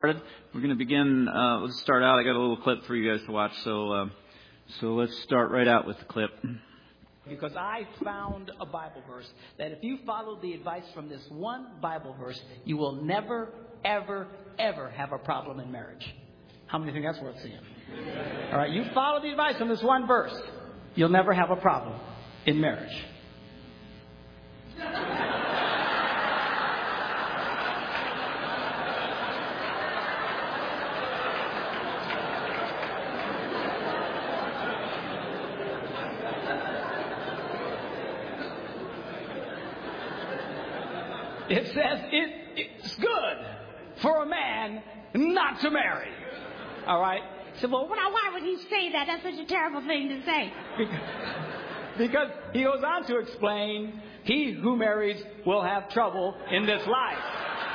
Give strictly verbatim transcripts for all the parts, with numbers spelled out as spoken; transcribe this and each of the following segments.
We're going to begin. Uh, let's start out. I got a little clip for you guys to watch. So, uh, so let's start right out with the clip. Because I found a Bible verse that if you follow the advice from this one Bible verse, you will never, ever, ever have a problem in marriage. How many think that's worth seeing? All right, you follow the advice from this one verse, you'll never have a problem in marriage. It says it, it's good for a man not to marry. All right? So, well, now why would he say that? That's such a terrible thing to say. Because he goes on to explain, he who marries will have trouble in this life.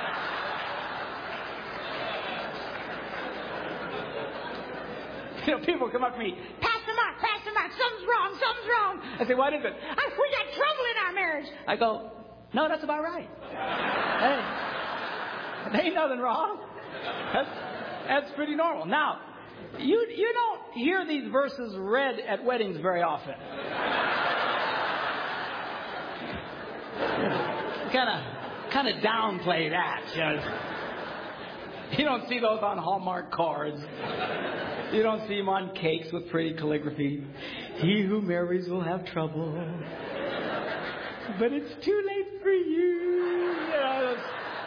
You know, people come up to me, Pastor Mark, Pastor Mark, something's wrong, something's wrong. I say, what is it? I, we got trouble in our marriage. I go, no, that's about right. Hey, there ain't nothing wrong. That's, that's pretty normal. Now, you you don't hear these verses read at weddings very often. Kind of kind of downplay that. You know. You don't see those on Hallmark cards. You don't see them on cakes with pretty calligraphy. He who marries will have trouble. But it's too late for you. Yes.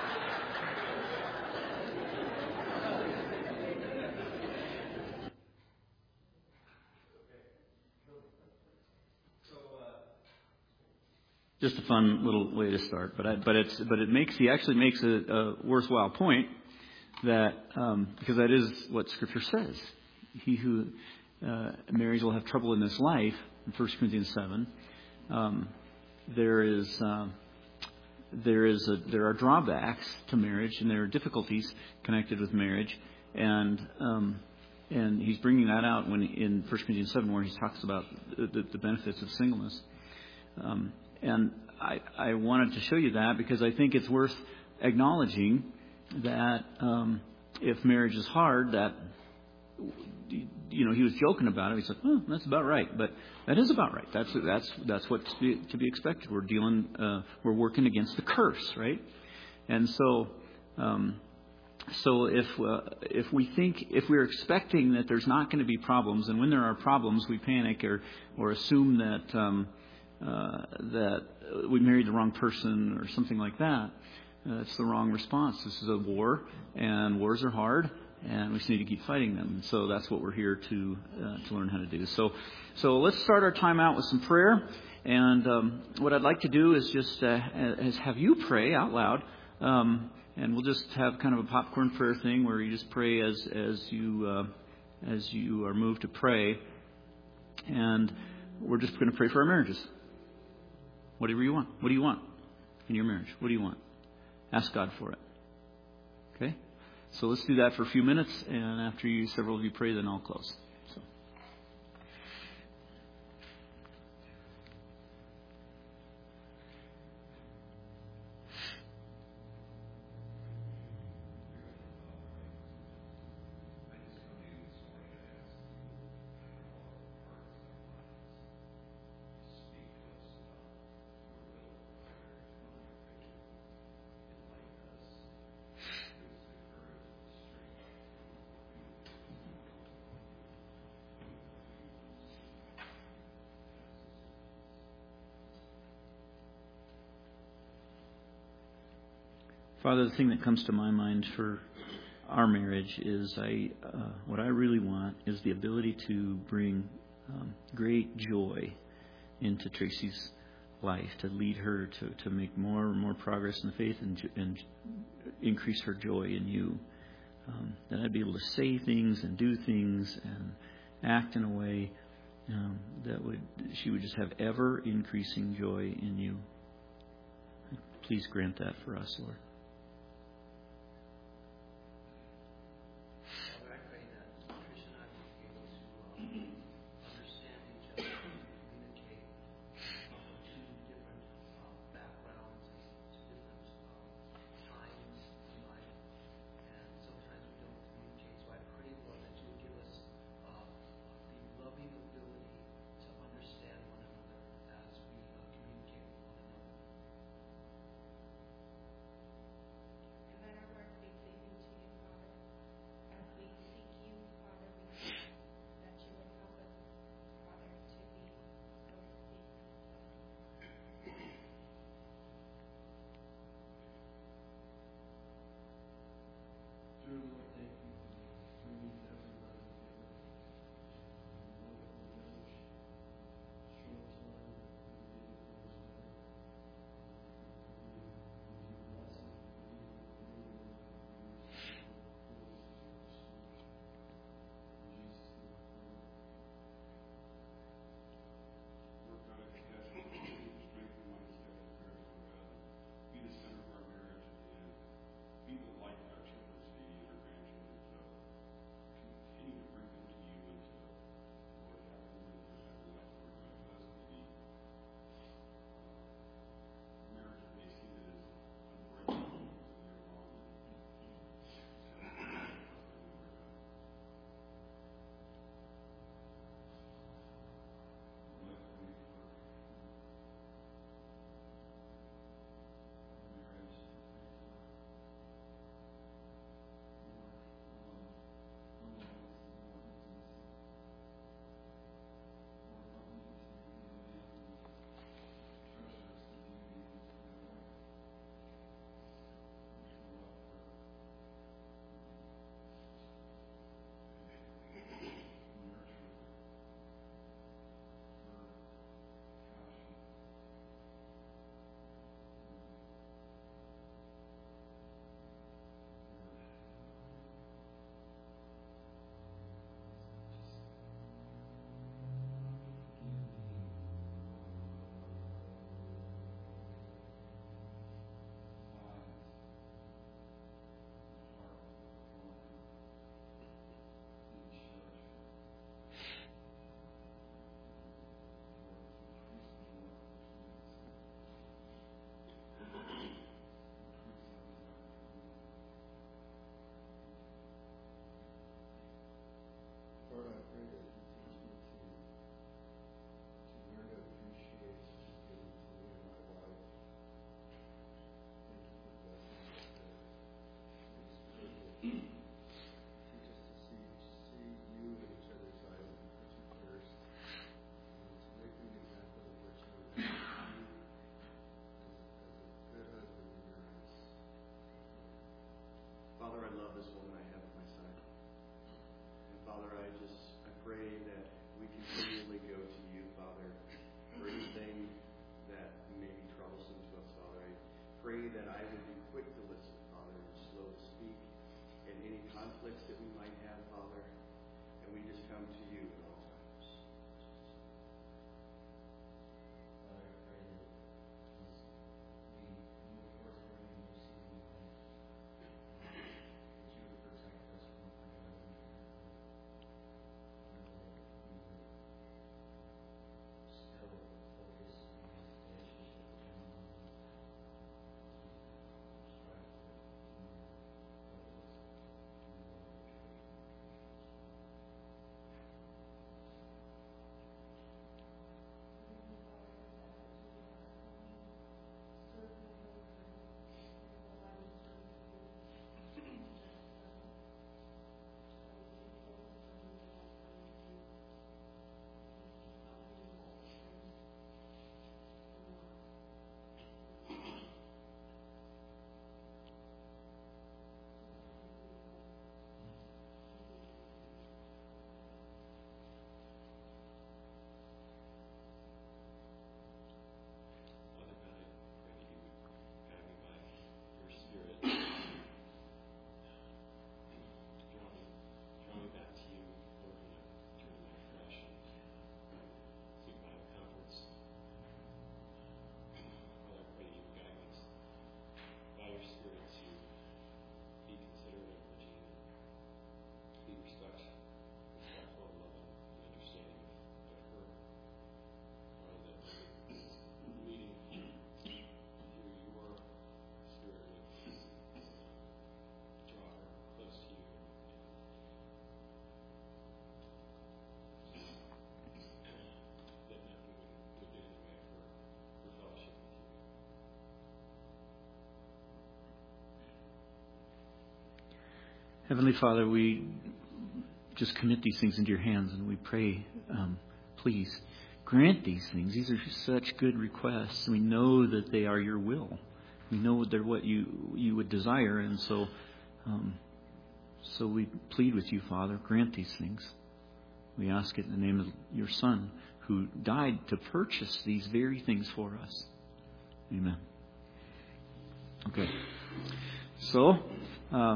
Just a fun little way to start, but I, but it's but it makes he actually makes a, a worthwhile point that um, because that is what Scripture says. He who uh, marries will have trouble in this life. In First Corinthians seven. Um, There is uh, there is a, there are drawbacks to marriage, and there are difficulties connected with marriage, and um, and he's bringing that out when in First Corinthians seven, where he talks about the, the benefits of singleness. Um, and I, I wanted to show you that because I think it's worth acknowledging that um, if marriage is hard, that you know he was joking about it. He said, "Oh, that's about right," but that is about right. That's that's that's what's to be, to be expected. We're dealing, uh, we're working against the curse, right? And so, um, so if uh, if we think if we're expecting that there's not going to be problems, and when there are problems, we panic or or assume that um, uh, that we married the wrong person or something like that, that's the wrong response. This is a war, and wars are hard. And we just need to keep fighting them. And so that's what we're here to uh, to learn how to do. So so let's start our time out with some prayer. And um, what I'd like to do is just uh, is have you pray out loud. Um, and we'll just have kind of a popcorn prayer thing where you just pray as as you uh, as you are moved to pray. And we're just going to pray for our marriages. Whatever you want. What do you want in your marriage? What do you want? Ask God for it. Okay? So let's do that for a few minutes, and after you, several of you pray, then I'll close. So. Father, the thing that comes to my mind for our marriage is I, uh, what I really want is the ability to bring um, great joy into Tracy's life, to lead her to, to make more and more progress in the faith and, and increase her joy in you. Um, that I'd be able to say things and do things and act in a way um, that would she would just have ever increasing joy in you. Please grant that for us, Lord. conflicts that we might have, Father, and we just come to you at all times. Father, I pray that as we move forward in a new season, that you would protect us from ungodly and that we would still focus on our relationship with one another. Strive for Heavenly Father, we just commit these things into your hands, and we pray, um, please, grant these things. These are such good requests. We know that they are your will. We know they're what you you would desire, and so um, so we plead with you, Father, grant these things. We ask it in the name of your Son, who died to purchase these very things for us. Amen. Okay. So, uh,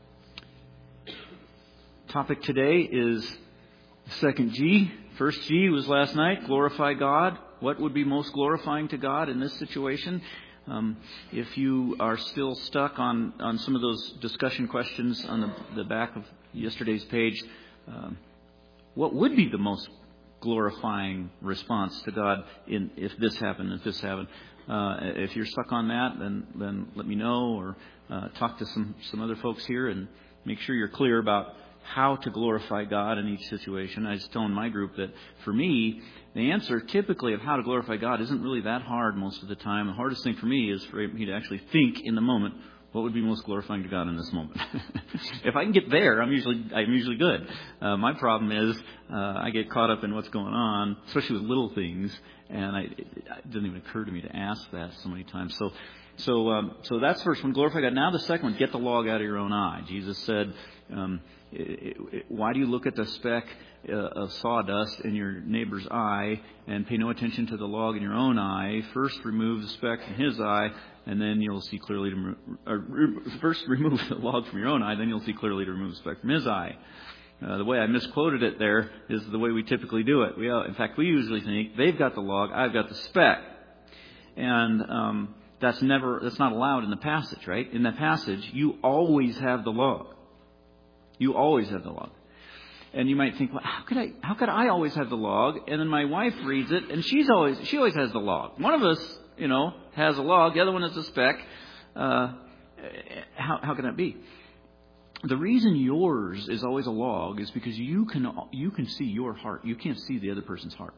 topic today is second G. First G was last night, glorify God. What would be most glorifying to God in this situation? Um, if you are still stuck on, on some of those discussion questions on the, the back of yesterday's page, um, what would be the most glorifying response to God in if this happened, if this happened? Uh, if you're stuck on that, then then let me know, or uh, talk to some, some other folks here and make sure you're clear about how to glorify God in each situation. I was telling my group that for me, the answer typically of how to glorify God isn't really that hard most of the time. The hardest thing for me is for me to actually think in the moment, what would be most glorifying to God in this moment? If I can get there, I'm usually I'm usually good. Uh, my problem is uh, I get caught up in what's going on, especially with little things, and I, it, it doesn't even occur to me to ask that so many times. So, so, um, so that's first one, glorify God. Now the second one, get the log out of your own eye. Jesus said, um, it, it, "Why do you look at the speck uh, of sawdust in your neighbor's eye and pay no attention to the log in your own eye? First remove the speck from his eye, and then you'll see clearly to or first remove the log from your own eye, then you'll see clearly to remove the speck from his eye." Uh, the way I misquoted it there is the way we typically do it. We, uh, in fact, we usually think they've got the log, I've got the speck, and um, that's never that's not allowed in the passage, right? In the passage, you always have the log. You always have the log. And you might think, well, how could I how could I always have the log? And then my wife reads it, and she's always she always has the log. One of us, you know, has a log. The other one is a speck. Uh, how how can that be? The reason yours is always a log is because you can you can see your heart. You can't see the other person's heart.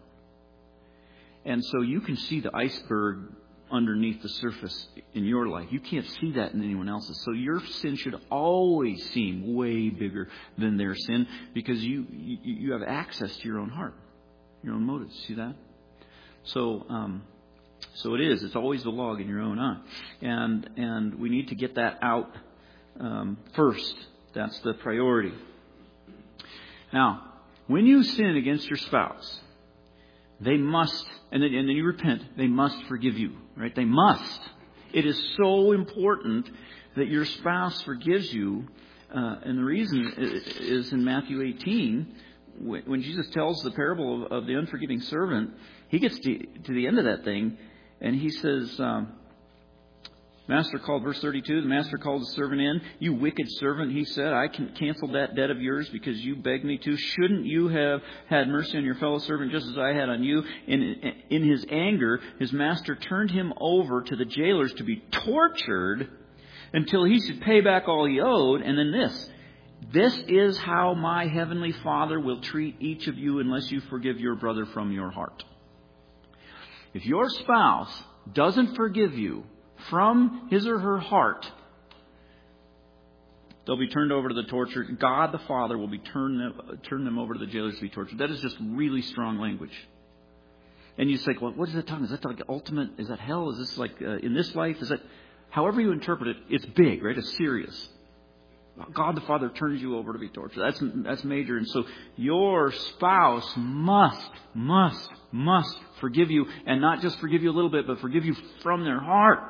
And so you can see the iceberg underneath the surface in your life. You can't see that in anyone else's. So your sin should always seem way bigger than their sin because you you, you have access to your own heart, your own motives. See that? So um, so it is. It's always the log in your own eye, and and we need to get that out um, first. That's the priority. Now, when you sin against your spouse, they must, and then, and then you repent, they must forgive you, right? They must. It is so important that your spouse forgives you Uh, and the reason is in Matthew eighteen, when Jesus tells the parable of, of the unforgiving servant, he gets to, to the end of that thing, and he says, um, Master called, verse thirty-two, the master called the servant in. You wicked servant, he said, I can cancel that debt of yours because you begged me to. Shouldn't you have had mercy on your fellow servant just as I had on you? In, in his anger, his master turned him over to the jailers to be tortured until he should pay back all he owed. And then this, this is how my heavenly Father will treat each of you unless you forgive your brother from your heart. If your spouse doesn't forgive you from his or her heart, they'll be turned over to the torture. God the Father will be turn them, turn them over to the jailers to be tortured. That is just really strong language. And you say, well, what is that talking? Is that like ultimate? Is that hell? Is this like uh, in this life? Is that, however you interpret it, it's big, right? It's serious. God the Father turns you over to be tortured. That's that's major. And so your spouse must, must, must forgive you, and not just forgive you a little bit, but forgive you from their heart.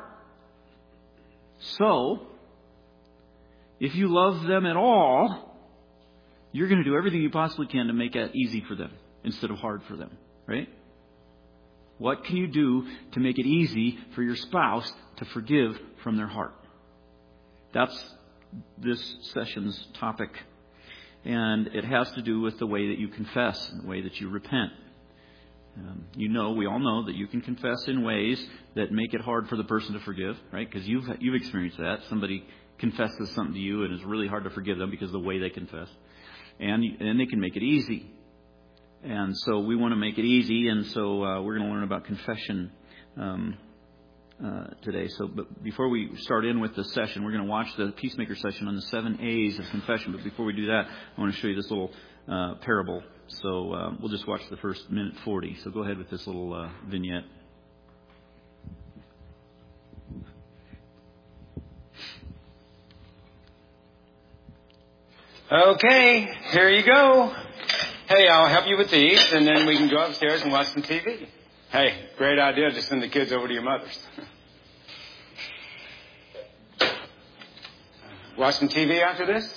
So, if you love them at all, you're going to do everything you possibly can to make it easy for them instead of hard for them, right? What can you do to make it easy for your spouse to forgive from their heart? That's this session's topic. And it has to do with the way that you confess and the way that you repent. Um, you know, we all know that you can confess in ways that make it hard for the person to forgive, right? Because you've you've experienced that. Somebody confesses something to you and it's really hard to forgive them because of the way they confess. And, and they can make it easy. And so we want to make it easy, and so uh, we're going to learn about confession um, uh, today. So but before we start in with the session, we're going to watch the Peacemaker session on the seven A's of confession. But before we do that, I want to show you this little uh, parable. So uh, we'll just watch the first minute forty. So go ahead with this little uh, vignette. Okay, here you go. Hey, I'll help you with these, and then we can go upstairs and watch some T V. Hey, great idea to send the kids over to your mother's. Watch some T V after this?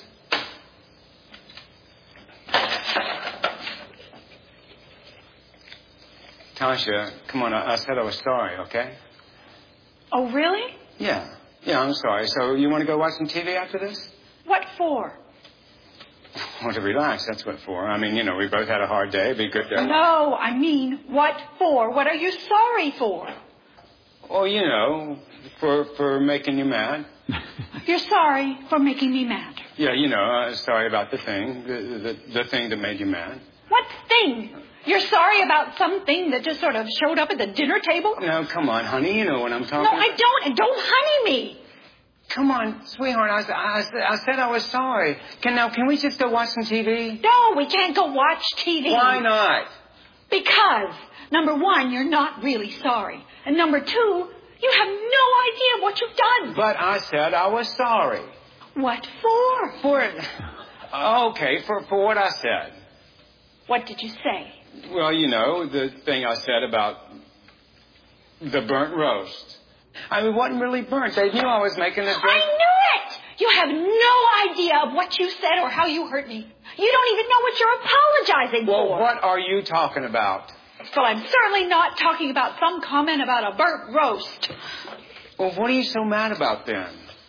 Tasha, come on, I, I said I was sorry, okay? Oh, really? Yeah, yeah, I'm sorry. So you want to go watch some T V after this? What for? Well, to relax, that's what for. I mean, you know, we both had a hard day. It'd be good to... No, I mean, what for? What are you sorry for? Oh, you know, for for making you mad. You're sorry for making me mad. Yeah, you know, uh, sorry about the thing, the, the the thing that made you mad. What thing? You're sorry about something that just sort of showed up at the dinner table? No, come on, honey, you know what I'm talking No, about. I don't. And don't honey me. Come on, sweetheart, I, I, I said I was sorry. Can Now, can we just go watch some T V? No, we can't go watch T V. Why not? Because, number one, you're not really sorry. And number two, you have no idea what you've done. But I said I was sorry. What for? For it. Okay, for, for what I said. What did you say? Well, you know, the thing I said about the burnt roast. I mean, it wasn't really burnt. They knew I was making a drink. I knew it! You have no idea of what you said or how you hurt me. You don't even know what you're apologizing well, for. Well, what are you talking about? Well, I'm certainly not talking about some comment about a burnt roast. Well, what are you so mad about then?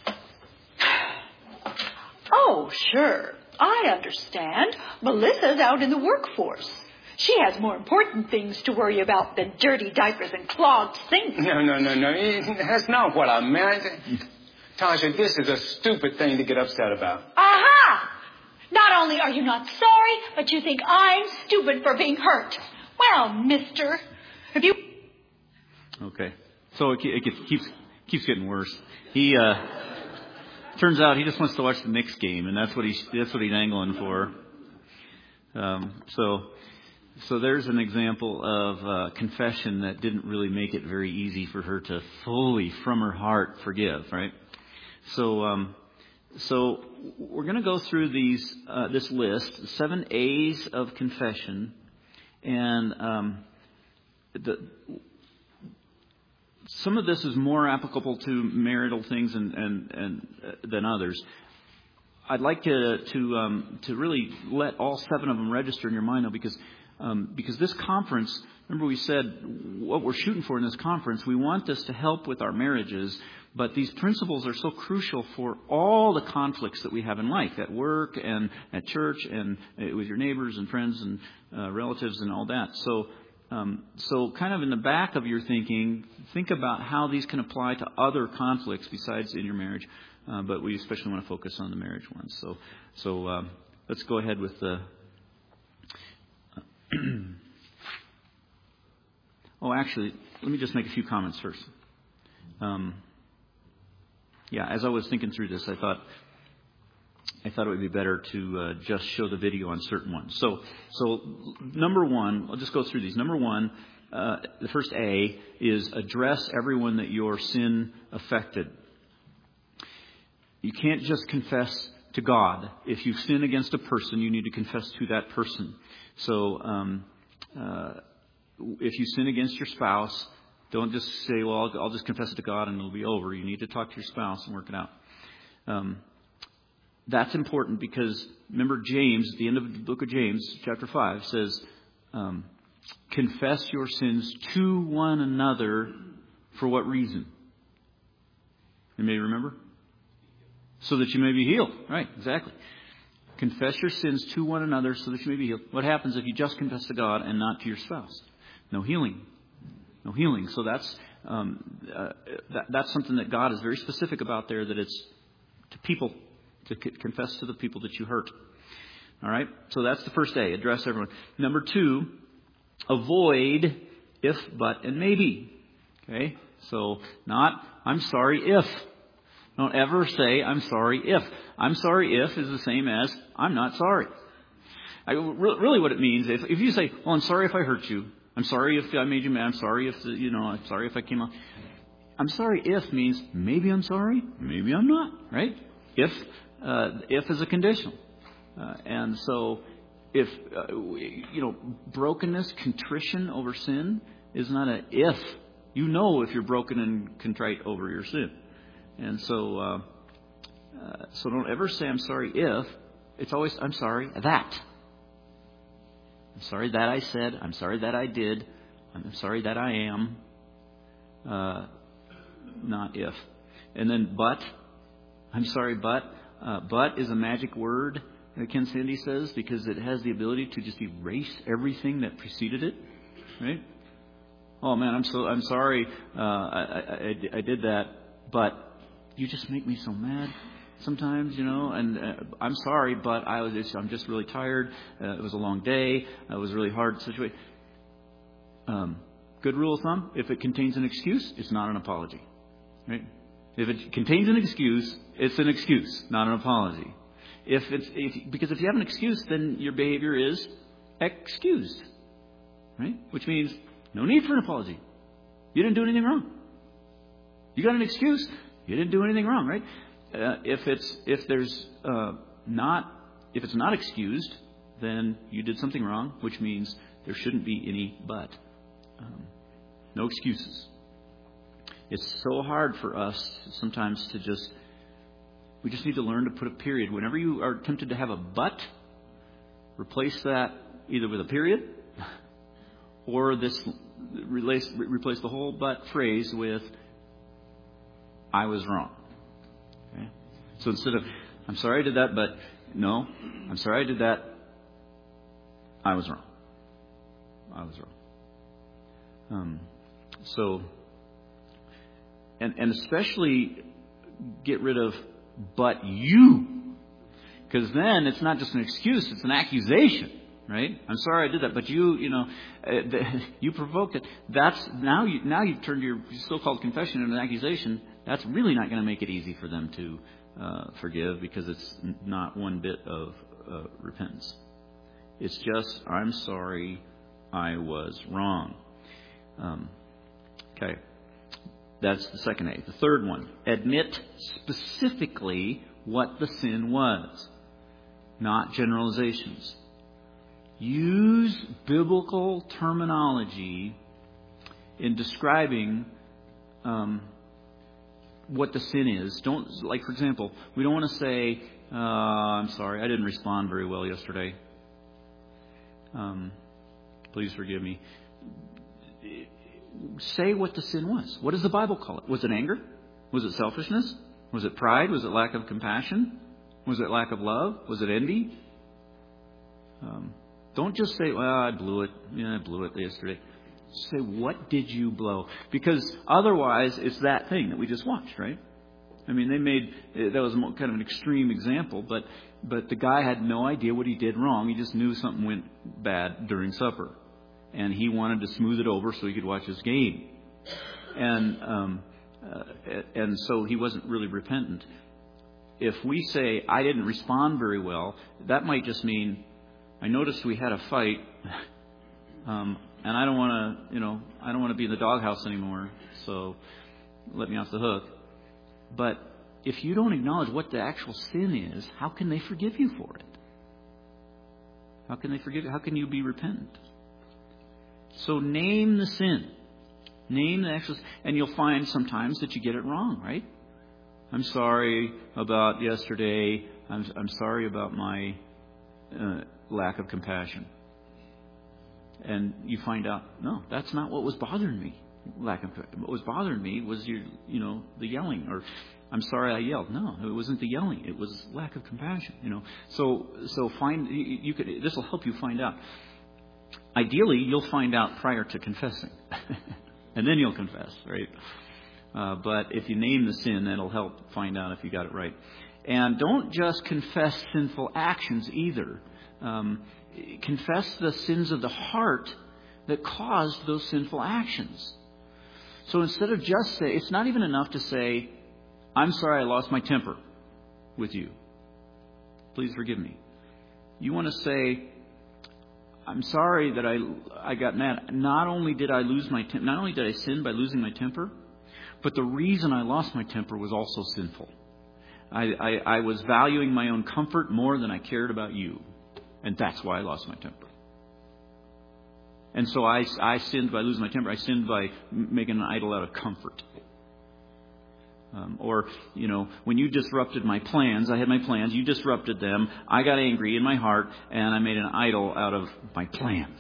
Oh, sure. I understand. Melissa's out in the workforce. She has more important things to worry about than dirty diapers and clogged sinks. No, no, no, no. That's not what I meant. Tasha, this is a stupid thing to get upset about. Aha! Not only are you not sorry, but you think I'm stupid for being hurt. Well, mister, if you... Okay. So it, it keeps keeps getting worse. He uh, turns out he just wants to watch the Knicks game, and that's what he's that's what he's angling for. Um, so... So there's an example of uh, confession that didn't really make it very easy for her to fully, from her heart, forgive, right? So, um, so we're going to go through these uh, this list, seven A's of confession, and um, the, some of this is more applicable to marital things and, and, and uh, than others. I'd like to to um, to really let all seven of them register in your mind, though, because um, because this conference. Remember, we said what we're shooting for in this conference. We want this to help with our marriages, but these principles are so crucial for all the conflicts that we have in life, at work and at church and with your neighbors and friends and uh, relatives and all that. So, um, so kind of in the back of your thinking, think about how these can apply to other conflicts besides in your marriage. Uh, but we especially want to focus on the marriage ones. So, so um, let's go ahead with the. Oh, actually, let me just make a few comments first. Um, yeah, as I was thinking through this, I thought I thought it would be better to uh, just show the video on certain ones. So, so number one, I'll just go through these. Number one, uh, the first A is address everyone that your sin affected. You can't just confess to God. If you sin against a person, you need to confess to that person. So. Um, uh, If you sin against your spouse, don't just say, well, I'll, I'll just confess it to God and it'll be over. You need to talk to your spouse and work it out. Um, that's important because, remember, James, at the end of the book of James, chapter five, says, um, confess your sins to one another for what reason? You may remember? So that you may be healed. Right, exactly. Confess your sins to one another so that you may be healed. What happens if you just confess to God and not to your spouse? No healing. No healing. So that's um, uh, that, that's something that God is very specific about there, that it's to people, to c- confess to the people that you hurt. All right? So that's the first A. Address everyone. Number two, avoid if, but, and maybe. Okay? So not, I'm sorry if. Don't ever say, I'm sorry if. I'm sorry if is the same as, I'm not sorry. I, really what it means, if, if you say, well, I'm sorry if I hurt you. I'm sorry if I made you mad. I'm sorry if, you know, I'm sorry if I came out. I'm sorry if means maybe I'm sorry, maybe I'm not, right? If, uh, if is a conditional. Uh, and so if, uh, you know, brokenness, contrition over sin is not a if. You know if you're broken and contrite over your sin. And so, uh, uh, so don't ever say I'm sorry if. It's always I'm sorry that. I'm sorry that I said. I'm sorry that I did. I'm sorry that I am. Uh, not if. And then but. I'm sorry, but. Uh, but is a magic word, Ken Sande says, because it has the ability to just erase everything that preceded it. Right? Oh man, I'm so I'm sorry. Uh, I, I I did that, but you just make me so mad. Sometimes, you know, and uh, I'm sorry, but I was just, I'm just really tired. Uh, it was a long day. It was a really hard situation. Um, good rule of thumb, if it contains an excuse, it's not an apology. Right? If it contains an excuse, it's an excuse, not an apology. If it's if, because if you have an excuse, then your behavior is excused. Right? Which means no need for an apology. You didn't do anything wrong. You got an excuse. You didn't do anything wrong, right? Uh, if it's if there's uh, not if it's not excused, then you did something wrong, which means there shouldn't be any but. Um, no excuses. It's so hard for us sometimes to just we just need to learn to put a period. Whenever you are tempted to have a but, replace that either with a period or this replace replace the whole but phrase with I was wrong. Okay? So instead of, I'm sorry I did that, but no, I'm sorry I did that, I was wrong. I was wrong. Um, so, and, and especially get rid of, but you. Because then it's not just an excuse, it's an accusation. Right? I'm sorry I did that, but you, you know, uh, the, you provoked it. That's now you now you've turned your so-called confession into an accusation. That's really not going to make it easy for them to uh, forgive, because it's not one bit of uh, repentance. It's just I'm sorry, I was wrong. Um, okay, that's the second A. The third one: admit specifically what the sin was, not generalizations. Use biblical terminology in describing um, what the sin is. Don't, like, for example, we don't want to say, Uh, I'm sorry, I didn't respond very well yesterday. Um, please forgive me. Say what the sin was. What does the Bible call it? Was it anger? Was it selfishness? Was it pride? Was it lack of compassion? Was it lack of love? Was it envy? Um, don't just say, well, I blew it. Yeah, I blew it yesterday. Say, what did you blow? Because otherwise, it's that thing that we just watched, right? I mean, they made, that was kind of an extreme example, but but the guy had no idea what he did wrong. He just knew something went bad during supper. And he wanted to smooth it over so he could watch his game. And um, uh, and so he wasn't really repentant. If we say, I didn't respond very well, that might just mean, I noticed we had a fight, um, and I don't want to, you know, I don't want to be in the doghouse anymore, so let me off the hook. But if you don't acknowledge what the actual sin is, how can they forgive you for it? How can they forgive you? How can you be repentant? So name the sin. Name the actual sin. And you'll find sometimes that you get it wrong, right? I'm sorry about yesterday. I'm, I'm sorry about my uh, lack of compassion. And you find out, no, that's not what was bothering me. Lack of what was bothering me was your, you know, the yelling, or I'm sorry I yelled. No, it wasn't the yelling. It was lack of compassion. You know, so so find you, you could. This will help you find out. Ideally, you'll find out prior to confessing, and then you'll confess, right? Uh, but if you name the sin, that'll help find out if you got it right. And don't just confess sinful actions either. Um, confess the sins of the heart that caused those sinful actions. So instead of just say, it's not even enough to say, I'm sorry I lost my temper with you. Please forgive me. You want to say, I'm sorry that I I got mad. Not only did I lose my temper, not only did I sin by losing my temper, but the reason I lost my temper was also sinful. I, I, I was valuing my own comfort more than I cared about you. And that's why I lost my temper. And so I, I sinned by losing my temper. I sinned by making an idol out of comfort. Um, or, you know, when you disrupted my plans, I had my plans, you disrupted them, I got angry in my heart, and I made an idol out of my plans.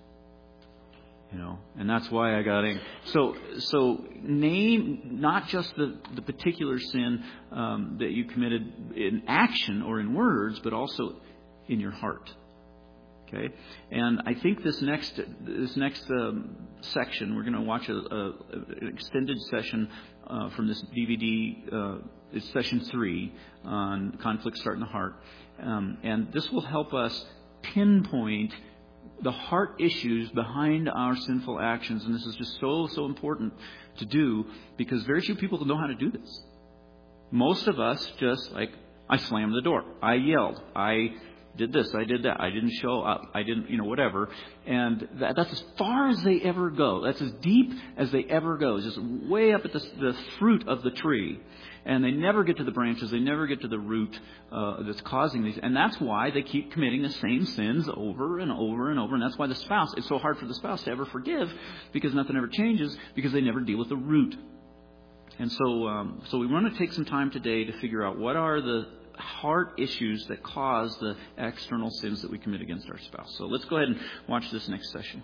You know, and that's why I got angry. So, so name not just the, the particular sin um, that you committed in action or in words, but also in your heart. Okay, and I think this next this next um, section, we're going to watch a, a, an extended session uh, from this D V D. Uh, it's session three on conflict start in the heart, um, and this will help us pinpoint the heart issues behind our sinful actions. And this is just so so important to do because very few people know how to do this. Most of us just like I slammed the door, I yelled, I. did this, I did that, I didn't show up, I didn't, you know, whatever. And that, that's as far as they ever go. That's as deep as they ever go. It's just way up at the, the fruit of the tree. And they never get to the branches. They never get to the root uh, that's causing these. And that's why they keep committing the same sins over and over and over. And that's why the spouse, it's so hard for the spouse to ever forgive because nothing ever changes because they never deal with the root. And so, um, so we want to take some time today to figure out what are the heart issues that cause the external sins that we commit against our spouse. So let's go ahead and watch this next session.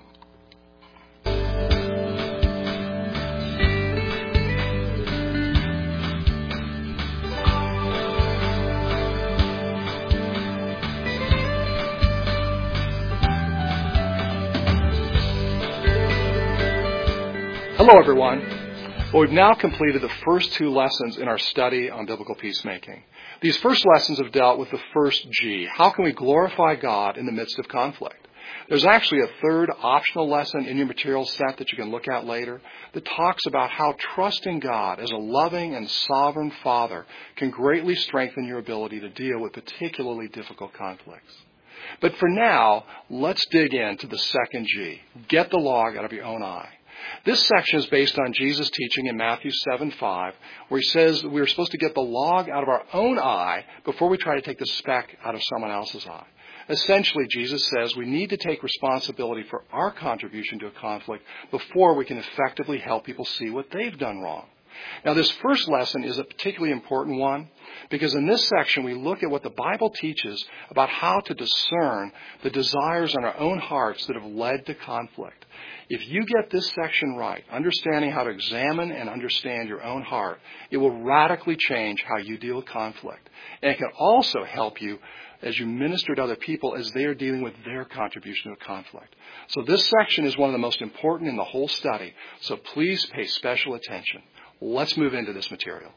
Hello, everyone. Well, we've now completed the first two lessons in our study on biblical peacemaking. These first lessons have dealt with the first G. How can we glorify God in the midst of conflict? There's actually a third optional lesson in your material set that you can look at later that talks about how trusting God as a loving and sovereign Father can greatly strengthen your ability to deal with particularly difficult conflicts. But for now, let's dig into the second G. Get the log out of your own eye. This section is based on Jesus' teaching in Matthew seven five, where he says that we're supposed to get the log out of our own eye before we try to take the speck out of someone else's eye. Essentially, Jesus says we need to take responsibility for our contribution to a conflict before we can effectively help people see what they've done wrong. Now, this first lesson is a particularly important one because in this section we look at what the Bible teaches about how to discern the desires in our own hearts that have led to conflict. If you get this section right, understanding how to examine and understand your own heart, it will radically change how you deal with conflict. And it can also help you as you minister to other people as they are dealing with their contribution to conflict. So this section is one of the most important in the whole study, so please pay special attention. Let's move into this material.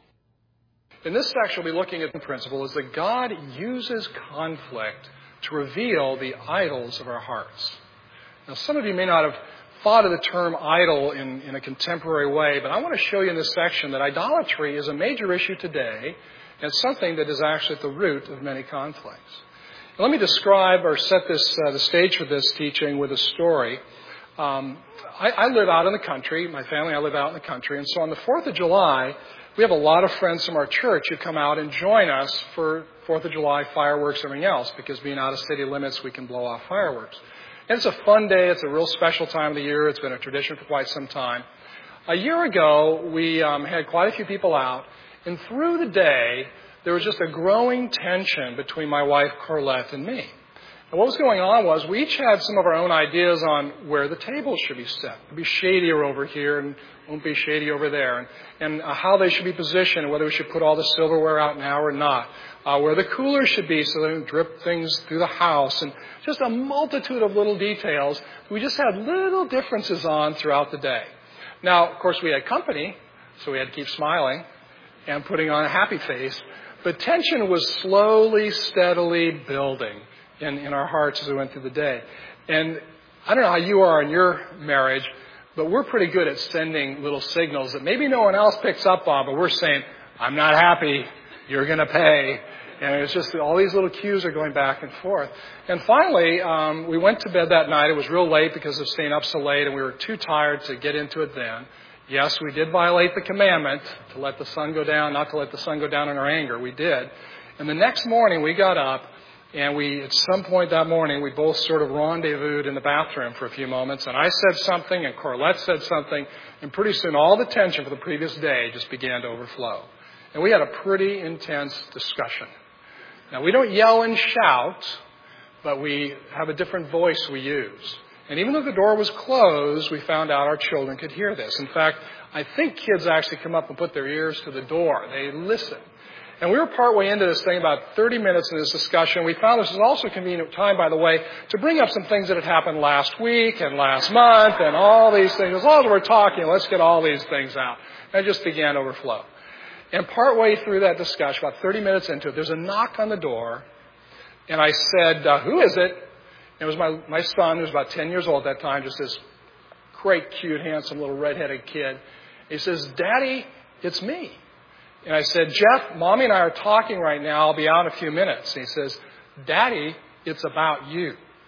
In this section, we'll be looking at the principle is that God uses conflict to reveal the idols of our hearts. Now, some of you may not have thought of the term idol in, in a contemporary way, but I want to show you in this section that idolatry is a major issue today and something that is actually at the root of many conflicts. Now, let me describe or set this uh, the stage for this teaching with a story. Um, I, I live out in the country. My family, I live out in the country. And so on the fourth of July, we have a lot of friends from our church who come out and join us for fourth of July fireworks and everything else, because being out of city limits, we can blow off fireworks. And it's a fun day. It's a real special time of the year. It's been a tradition for quite some time. A year ago, we um, had quite a few people out. And through the day, there was just a growing tension between my wife, Carlette, and me. And what was going on was we each had some of our own ideas on where the tables should be set. It would be shadier over here and won't be shady over there. And, and uh, how they should be positioned, whether we should put all the silverware out now or not. Uh, where the cooler should be so they don't drip things through the house. And just a multitude of little details we just had little differences on throughout the day. Now, of course, we had company, so we had to keep smiling and putting on a happy face. But tension was slowly, steadily building in, in our hearts as we went through the day. And I don't know how you are in your marriage, but we're pretty good at sending little signals that maybe no one else picks up on, but we're saying, I'm not happy, you're going to pay. And it's just all these little cues are going back and forth. And finally, um, we went to bed that night. It was real late because of staying up so late, and we were too tired to get into it then. Yes, we did violate the commandment to let the sun go down, not to let the sun go down in our anger. We did. And the next morning we got up, and we, at some point that morning, we both sort of rendezvoused in the bathroom for a few moments. And I said something, and Carlette said something, and pretty soon all the tension for the previous day just began to overflow. And we had a pretty intense discussion. Now, we don't yell and shout, but we have a different voice we use. And even though the door was closed, we found out our children could hear this. In fact, I think kids actually come up and put their ears to the door. They listen. And we were partway into this thing, about thirty minutes in this discussion. We found this was also a convenient time, by the way, to bring up some things that had happened last week and last month and all these things. As long as we're talking, let's get all these things out. And it just began to overflow. And partway through that discussion, about thirty minutes into it, there's a knock on the door. And I said, uh, who is it? It was my, my son, who was about ten years old at that time, just this great, cute, handsome little redheaded kid. He says, Daddy, it's me. And I said, Jeff, Mommy and I are talking right now. I'll be out in a few minutes. And he says, Daddy, it's about you.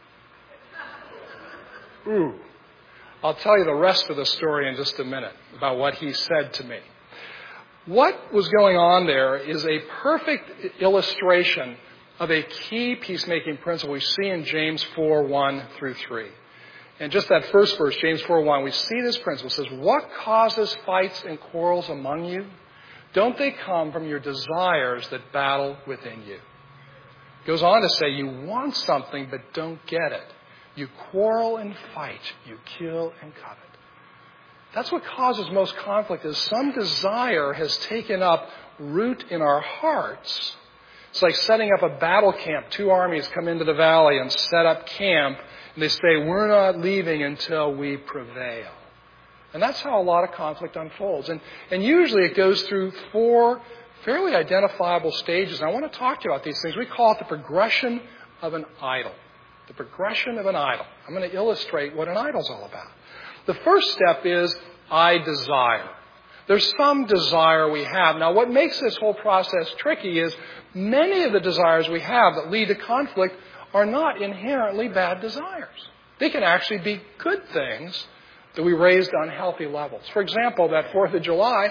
Ooh. I'll tell you the rest of the story in just a minute about what he said to me. What was going on there is a perfect illustration of a key peacemaking principle we see in James four, one through three. And just that first verse, James four, one, we see this principle. It says, what causes fights and quarrels among you? Don't they come from your desires that battle within you? It goes on to say, you want something but don't get it. You quarrel and fight. You kill and covet. That's what causes most conflict, is some desire has taken up root in our hearts. It's like setting up a battle camp. Two armies come into the valley and set up camp, and they say, we're not leaving until we prevail. And that's how a lot of conflict unfolds. And, and usually it goes through four fairly identifiable stages. And I want to talk to you about these things. We call it the progression of an idol. The progression of an idol. I'm going to illustrate what an idol is all about. The first step is, I desire. There's some desire we have. Now, what makes this whole process tricky is many of the desires we have that lead to conflict are not inherently bad desires. They can actually be good things that we raised on healthy levels. For example, that fourth of July,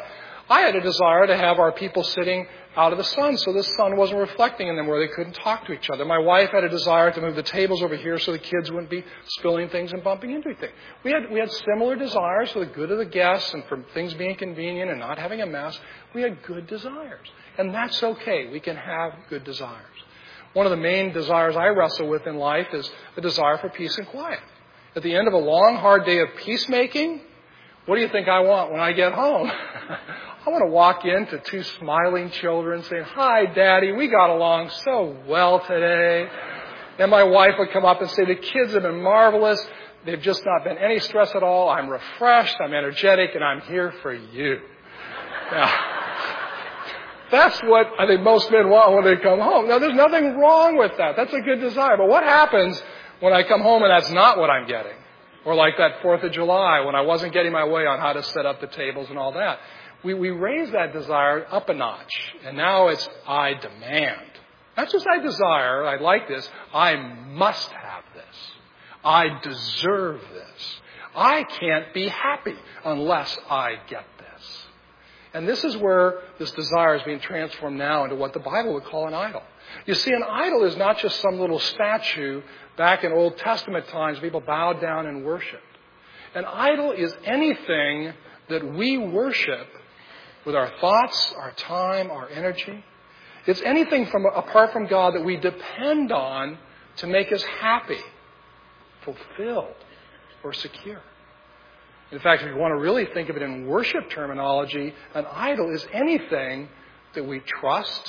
I had a desire to have our people sitting out of the sun so the sun wasn't reflecting in them where they couldn't talk to each other. My wife had a desire to move the tables over here so the kids wouldn't be spilling things and bumping into things. We had, we had similar desires for the good of the guests and for things being convenient and not having a mess. We had good desires. And that's okay. We can have good desires. One of the main desires I wrestle with in life is the desire for peace and quiet. At the end of a long, hard day of peacemaking, what do you think I want when I get home? I want to walk into two smiling children saying, "Hi, Daddy, we got along so well today." And my wife would come up and say, "The kids have been marvelous. They've just not been any stress at all. I'm refreshed, I'm energetic, and I'm here for you." Now, that's what I think most men want when they come home. Now, there's nothing wrong with that. That's a good desire. But what happens when I come home and that's not what I'm getting? Or like that fourth of July when I wasn't getting my way on how to set up the tables and all that. We, we raise that desire up a notch. And now it's I demand. Not just I desire, I like this. I must have this. I deserve this. I can't be happy unless I get this. And this is where this desire is being transformed now into what the Bible would call an idol. You see, an idol is not just some little statue. Back in Old Testament times, people bowed down and worshiped. An idol is anything that we worship with our thoughts, our time, our energy. It's anything from apart from God that we depend on to make us happy, fulfilled, or secure. In fact, if you want to really think of it in worship terminology, an idol is anything that we trust,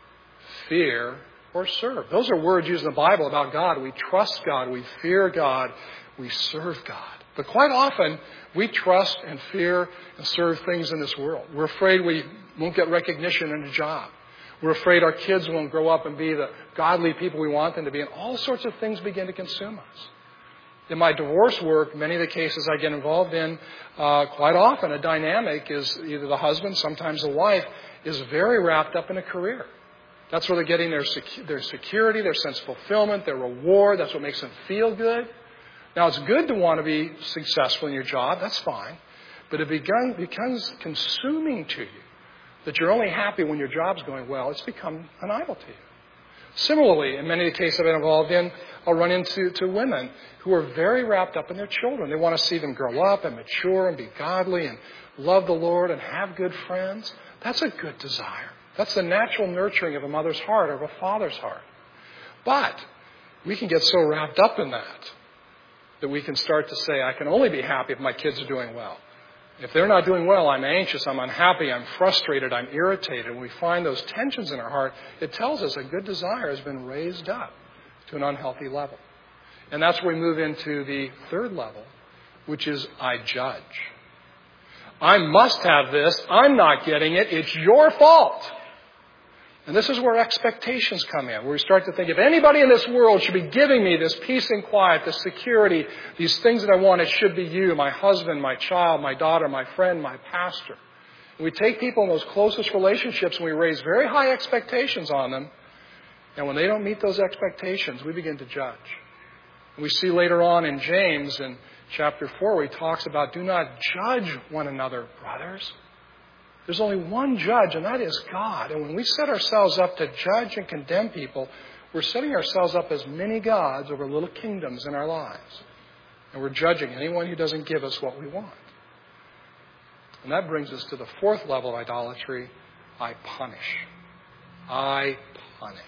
fear, or serve. Those are words used in the Bible about God. We trust God, we fear God, we serve God. But quite often, we trust and fear and serve things in this world. We're afraid we won't get recognition in a job. We're afraid our kids won't grow up and be the godly people we want them to be. And all sorts of things begin to consume us. In my divorce work, many of the cases I get involved in, uh, quite often a dynamic is either the husband, sometimes the wife, is very wrapped up in a career. That's where they're getting their secu- their security, their sense of fulfillment, their reward. That's what makes them feel good. Now, it's good to want to be successful in your job. That's fine. But it begun, becomes consuming to you that you're only happy when your job's going well. It's become an idol to you. Similarly, in many of the cases I've been involved in, I'll run into to women who are very wrapped up in their children. They want to see them grow up and mature and be godly and love the Lord and have good friends. That's a good desire. That's the natural nurturing of a mother's heart or of a father's heart. But we can get so wrapped up in that that we can start to say, I can only be happy if my kids are doing well. If they're not doing well, I'm anxious, I'm unhappy, I'm frustrated, I'm irritated. When we find those tensions in our heart, it tells us a good desire has been raised up to an unhealthy level. And that's where we move into the third level, which is I judge. I must have this. I'm not getting it. It's your fault. And this is where expectations come in, where we start to think, if anybody in this world should be giving me this peace and quiet, this security, these things that I want, it should be you, my husband, my child, my daughter, my friend, my pastor. And we take people in those closest relationships and we raise very high expectations on them. And when they don't meet those expectations, we begin to judge. And we see later on in James in chapter four, where he talks about, do not judge one another, brothers. There's only one judge, and that is God. And when we set ourselves up to judge and condemn people, we're setting ourselves up as many gods over little kingdoms in our lives. And we're judging anyone who doesn't give us what we want. And that brings us to the fourth level of idolatry. I punish. I punish.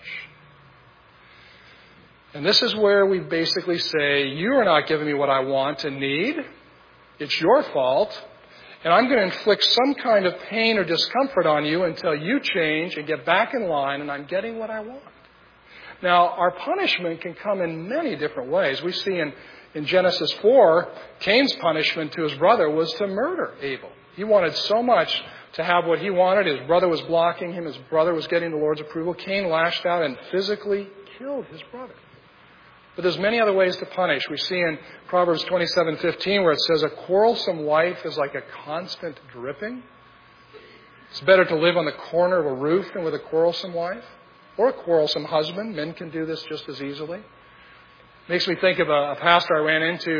And this is where we basically say, you are not giving me what I want and need. It's your fault. And I'm going to inflict some kind of pain or discomfort on you until you change and get back in line and I'm getting what I want. Now, our punishment can come in many different ways. We see in, in Genesis four, Cain's punishment to his brother was to murder Abel. He wanted so much to have what he wanted. His brother was blocking him. His brother was getting the Lord's approval. Cain lashed out and physically killed his brother. But there's many other ways to punish. We see in Proverbs twenty-seven fifteen where it says, a quarrelsome wife is like a constant dripping. It's better to live on the corner of a roof than with a quarrelsome wife. Or a quarrelsome husband. Men can do this just as easily. Makes me think of a, a pastor I ran into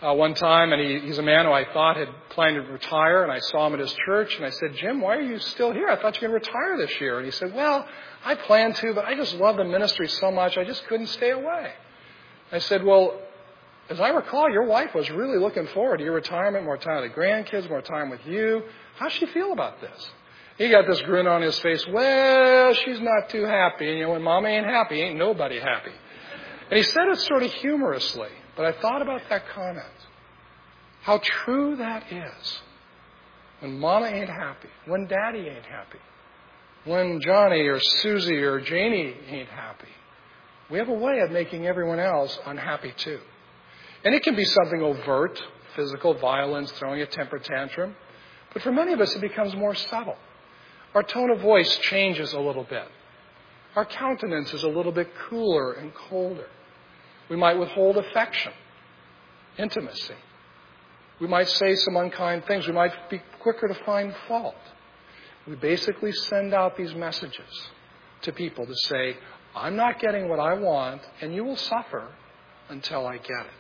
uh, one time, and he, he's a man who I thought had planned to retire, and I saw him at his church, and I said, Jim, why are you still here? I thought you were going to retire this year. And he said, well, I planned to, but I just love the ministry so much, I just couldn't stay away. I said, well, as I recall, your wife was really looking forward to your retirement, more time with the grandkids, more time with you. How's she feel about this? He got this grin on his face. Well, she's not too happy. And, you know, when Mama ain't happy, ain't nobody happy. And he said it sort of humorously, but I thought about that comment. How true that is. When Mama ain't happy, when Daddy ain't happy, when Johnny or Susie or Janie ain't happy, we have a way of making everyone else unhappy too. And it can be something overt, physical violence, throwing a temper tantrum. But for many of us, it becomes more subtle. Our tone of voice changes a little bit. Our countenance is a little bit cooler and colder. We might withhold affection, intimacy. We might say some unkind things. We might be quicker to find fault. We basically send out these messages to people to say, I'm not getting what I want, and you will suffer until I get it.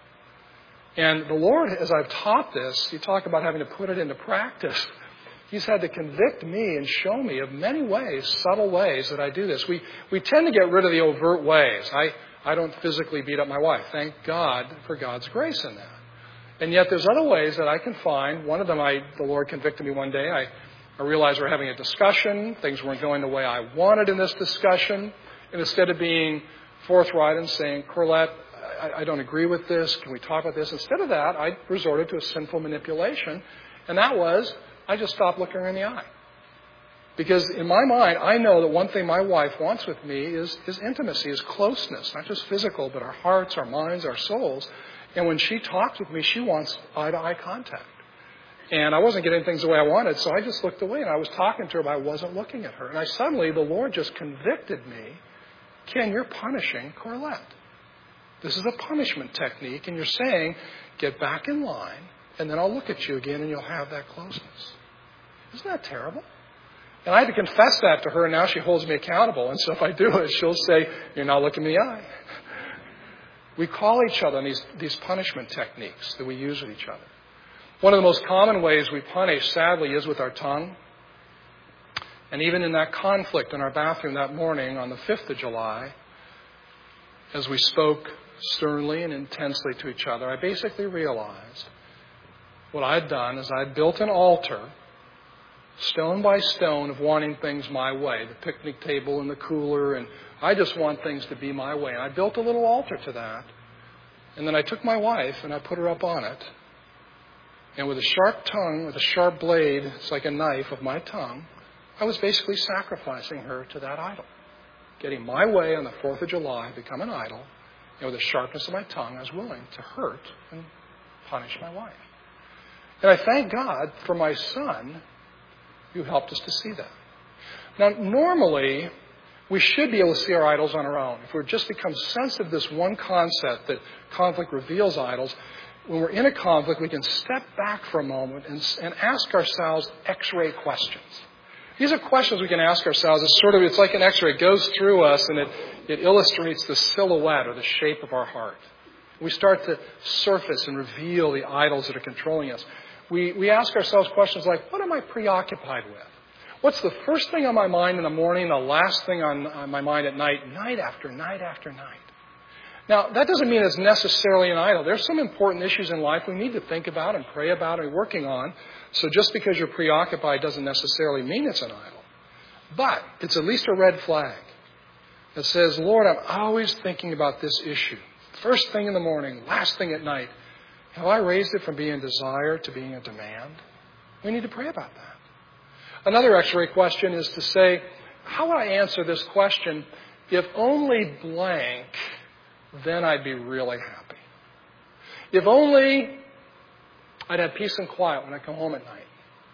And the Lord, as I've taught this, you talk about having to put it into practice. He's had to convict me and show me of many ways, subtle ways that I do this. We we tend to get rid of the overt ways. I, I don't physically beat up my wife. Thank God for God's grace in that. And yet there's other ways that I can find. One of them, I the Lord convicted me one day. I, I realized we're having a discussion. Things weren't going the way I wanted in this discussion. And instead of being forthright and saying, Corlette, I, I don't agree with this. Can we talk about this? Instead of that, I resorted to a sinful manipulation. And that was, I just stopped looking her in the eye. Because in my mind, I know that one thing my wife wants with me is, is intimacy, is closeness. Not just physical, but our hearts, our minds, our souls. And when she talks with me, she wants eye-to-eye contact. And I wasn't getting things the way I wanted, so I just looked away. And I was talking to her, but I wasn't looking at her. And I suddenly, the Lord just convicted me. Ken, you're punishing Corlette. This is a punishment technique, and you're saying, get back in line, and then I'll look at you again, and you'll have that closeness. Isn't that terrible? And I had to confess that to her, and now she holds me accountable. And so if I do it, she'll say, you're not looking me in the eye. We call each other on these, these punishment techniques that we use with each other. One of the most common ways we punish, sadly, is with our tongue. And even in that conflict in our bathroom that morning on the fifth of July, as we spoke sternly and intensely to each other, I basically realized what I'd done is I'd built an altar, stone by stone, of wanting things my way, the picnic table and the cooler, and I just want things to be my way. And I built a little altar to that. And then I took my wife and I put her up on it. And with a sharp tongue, with a sharp blade, it's like a knife of my tongue, I was basically sacrificing her to that idol. Getting my way on the fourth of July, become an idol. And with the sharpness of my tongue, I was willing to hurt and punish my wife. And I thank God for my son who helped us to see that. Now, normally, we should be able to see our idols on our own. If we've just become sensitive to this one concept that conflict reveals idols, when we're in a conflict, we can step back for a moment and, and ask ourselves X-ray questions. These are questions we can ask ourselves. It's sort of, it's like an X-ray. It goes through us and it, it illustrates the silhouette or the shape of our heart. We start to surface and reveal the idols that are controlling us. We, we ask ourselves questions like, what am I preoccupied with? What's the first thing on my mind in the morning, the last thing on, on my mind at night, night after night after night? Now, that doesn't mean it's necessarily an idol. There's some important issues in life we need to think about and pray about and working on. So just because you're preoccupied doesn't necessarily mean it's an idol. But it's at least a red flag that says, Lord, I'm always thinking about this issue. First thing in the morning, last thing at night. Have I raised it from being a desire to being a demand? We need to pray about that. Another X-ray question is to say, how would I answer this question? If only blank, then I'd be really happy. If only I'd have peace and quiet when I come home at night.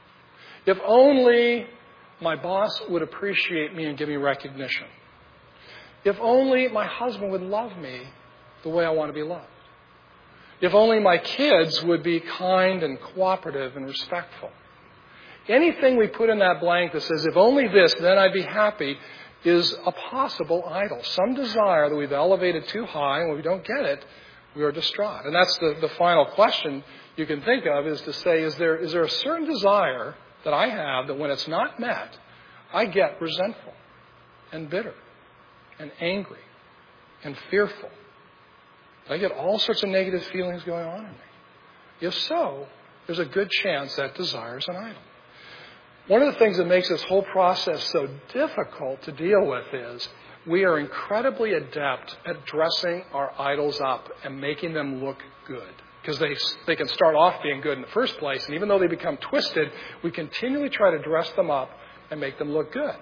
If only my boss would appreciate me and give me recognition. If only my husband would love me the way I want to be loved. If only my kids would be kind and cooperative and respectful. Anything we put in that blank that says, if only this, then I'd be happy, is a possible idol. Some desire that we've elevated too high, and when we don't get it, We are distraught. And that's the, the final question you can think of, is to say, is there is there a certain desire that I have that when it's not met, I get resentful and bitter and angry and fearful? I get all sorts of negative feelings going on in me. If so, there's a good chance that desire is an idol. One of the things that makes this whole process so difficult to deal with is we are incredibly adept at dressing our idols up and making them look good. Because they, they can start off being good in the first place, and even though they become twisted, we continually try to dress them up and make them look good.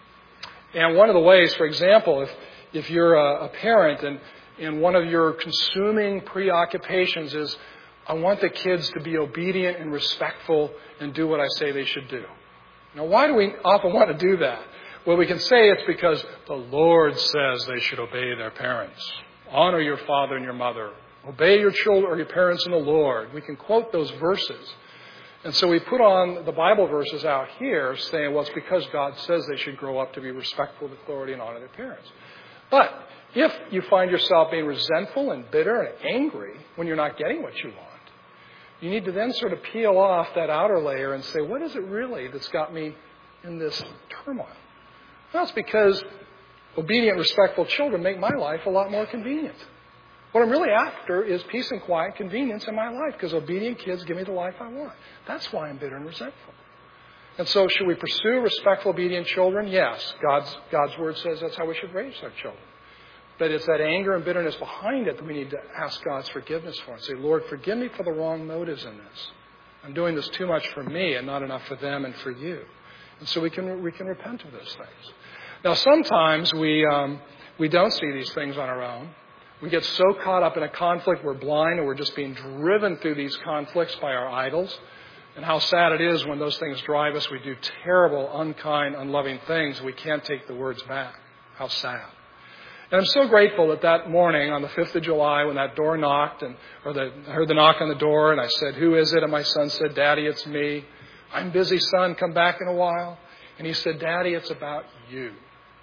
And one of the ways, for example, if, if you're a, a parent and, and one of your consuming preoccupations is, I want the kids to be obedient and respectful and do what I say they should do. Now, why do we often want to do that? Well, we can say it's because the Lord says they should obey their parents. Honor your father and your mother. Obey your children or your parents in the Lord. We can quote those verses. And so we put on the Bible verses out here saying, well, it's because God says they should grow up to be respectful of authority and honor their parents. But if you find yourself being resentful and bitter and angry when you're not getting what you want, you need to then sort of peel off that outer layer and say, what is it really that's got me in this turmoil? Well, it's because obedient, respectful children make my life a lot more convenient. What I'm really after is peace and quiet, convenience in my life, because obedient kids give me the life I want. That's why I'm bitter and resentful. And so should we pursue respectful, obedient children? Yes. God's, God's Word says that's how we should raise our children. But it's that anger and bitterness behind it that we need to ask God's forgiveness for and say, Lord, forgive me for the wrong motives in this. I'm doing this too much for me and not enough for them and for you. And so we can we can repent of those things. Now, sometimes we um, we don't see these things on our own. We get so caught up in a conflict, we're blind, and we're just being driven through these conflicts by our idols. And how sad it is when those things drive us. We do terrible, unkind, unloving things. We can't take the words back. How sad. And I'm so grateful that that morning on the fifth of July when that door knocked, and or the, I heard the knock on the door, and I said, who is it? And my son said, Daddy, it's me. I'm busy, son. Come back in a while. And he said, Daddy, it's about you.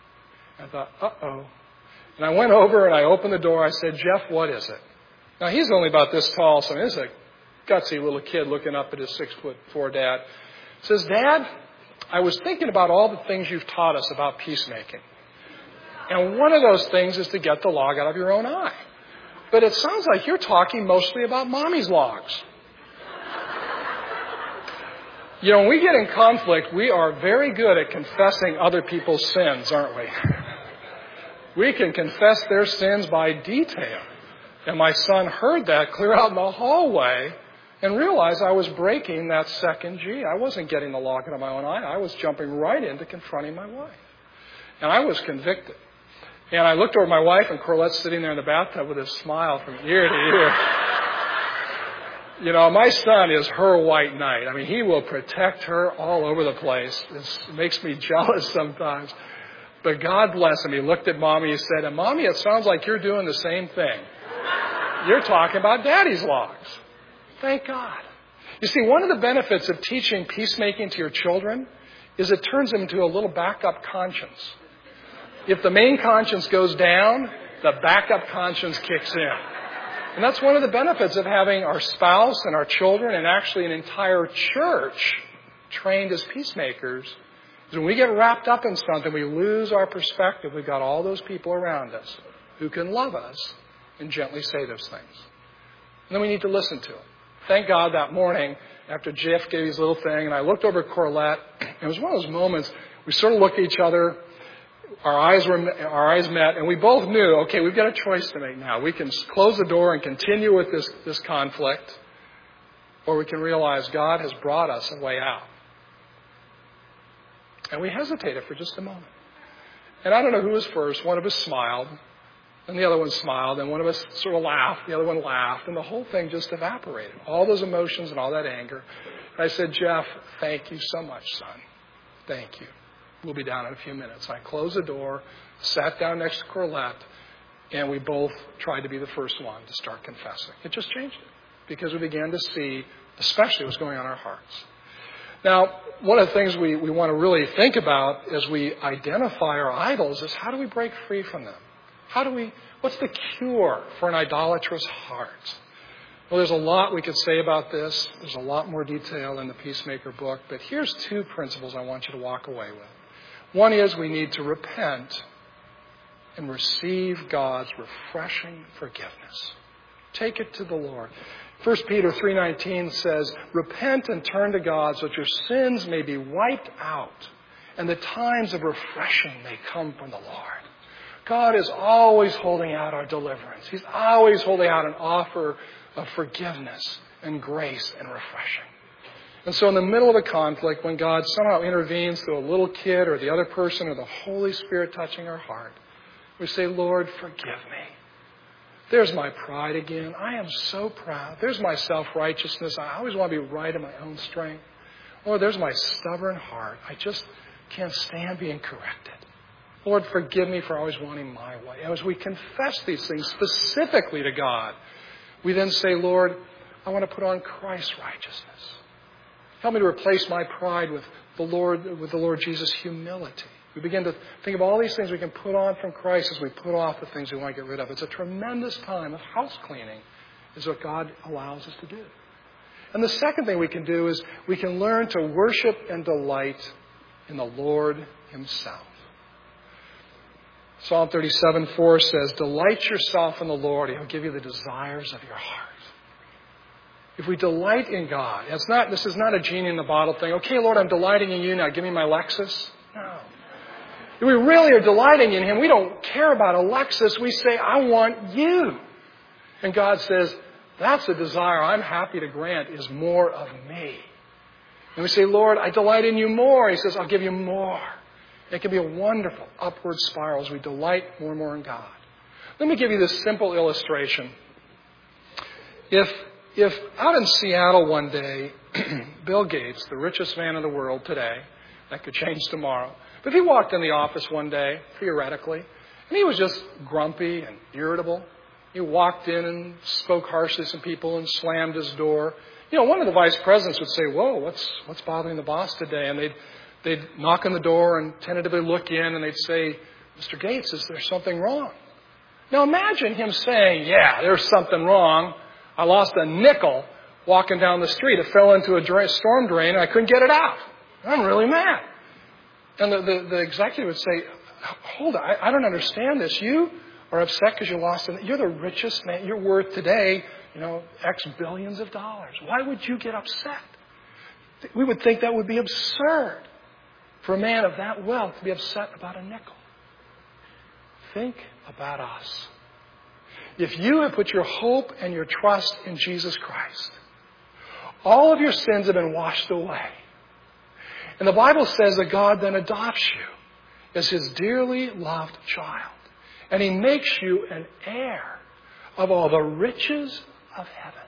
And I thought, uh-oh. And I went over and I opened the door. I said, Jeff, what is it? Now, he's only about this tall, so he's a gutsy little kid looking up at his six foot four dad. He says, Dad, I was thinking about all the things you've taught us about peacemaking. And one of those things is to get the log out of your own eye. But it sounds like you're talking mostly about mommy's logs. You know, when we get in conflict, we are very good at confessing other people's sins, aren't we? We can confess their sins by detail. And my son heard that clear out in the hallway and realized I was breaking that second G. I wasn't getting the log out of my own eye. I was jumping right into confronting my wife. And I was convicted. And I looked over at my wife, and Corlette's sitting there in the bathtub with a smile from ear to ear. You know, my son is her white knight. I mean, he will protect her all over the place. It's, it makes me jealous sometimes. But God bless him. He looked at Mommy and said, and Mommy, it sounds like you're doing the same thing. You're talking about Daddy's logs. Thank God. You see, one of the benefits of teaching peacemaking to your children is it turns them into a little backup conscience. If the main conscience goes down, the backup conscience kicks in. And that's one of the benefits of having our spouse and our children and actually an entire church trained as peacemakers. Is when we get wrapped up in something, we lose our perspective. We've got all those people around us who can love us and gently say those things. And then we need to listen to them. Thank God that morning after Jeff gave his little thing, and I looked over at Corlette. It was one of those moments we sort of looked at each other. Our eyes were our eyes met, and we both knew, okay, we've got a choice to make now. We can close the door and continue with this, this conflict, or we can realize God has brought us a way out. And we hesitated for just a moment. And I don't know who was first. One of us smiled, and the other one smiled, and one of us sort of laughed, the other one laughed, and the whole thing just evaporated. All those emotions and all that anger. And I said, Jeff, thank you so much, son. Thank you. We'll be down in a few minutes. I closed the door, sat down next to Corlette, and we both tried to be the first one to start confessing. It just changed it because we began to see, especially what's going on in our hearts. Now, one of the things we, we want to really think about as we identify our idols is how do we break free from them? How do we, what's the cure for an idolatrous heart? Well, there's a lot we could say about this. There's a lot more detail in the Peacemaker book. But here's two principles I want you to walk away with. One is we need to repent and receive God's refreshing forgiveness. Take it to the Lord. First Peter three nineteen says, repent and turn to God so that your sins may be wiped out and the times of refreshing may come from the Lord. God is always holding out our deliverance. He's always holding out an offer of forgiveness and grace and refreshing. And so in the middle of a conflict, when God somehow intervenes through a little kid or the other person or the Holy Spirit touching our heart, we say, Lord, forgive me. There's my pride again. I am so proud. There's my self-righteousness. I always want to be right in my own strength. Lord, there's my stubborn heart. I just can't stand being corrected. Lord, forgive me for always wanting my way. And as we confess these things specifically to God, we then say, Lord, I want to put on Christ's righteousness. Help me to replace my pride with the Lord, with the Lord Jesus' humility. We begin to think of all these things we can put on from Christ as we put off the things we want to get rid of. It's a tremendous time of house cleaning is what God allows us to do. And the second thing we can do is we can learn to worship and delight in the Lord Himself. Psalm thirty-seven four says, delight yourself in the Lord, He'll give you the desires of your heart. If we delight in God, it's not, this is not a genie in the bottle thing. Okay, Lord, I'm delighting in you now. Give me my Lexus. No. If we really are delighting in Him, we don't care about a Lexus. We say, I want you. And God says, that's a desire I'm happy to grant is more of me. And we say, Lord, I delight in you more. He says, I'll give you more. It can be a wonderful upward spiral as we delight more and more in God. Let me give you this simple illustration. If, if out in Seattle one day, Bill Gates, the richest man in the world today, that could change tomorrow, but if he walked in the office one day, theoretically, and he was just grumpy and irritable, he walked in and spoke harshly to some people and slammed his door. You know, one of the vice presidents would say, whoa, what's, what's bothering the boss today? And they'd, they'd knock on the door and tentatively look in and they'd say, Mister Gates, is there something wrong? Now imagine him saying, yeah, there's something wrong. I lost a nickel walking down the street. It fell into a drain, storm drain and I couldn't get it out. I'm really mad. And the, the, the executive would say, hold on, I, I don't understand this. You are upset because you lost it. You're the richest man. You're worth today, you know, X billions of dollars. Why would you get upset? We would think that would be absurd for a man of that wealth to be upset about a nickel. Think about us. If you have put your hope and your trust in Jesus Christ, all of your sins have been washed away. And the Bible says that God then adopts you as His dearly loved child. And He makes you an heir of all the riches of heaven.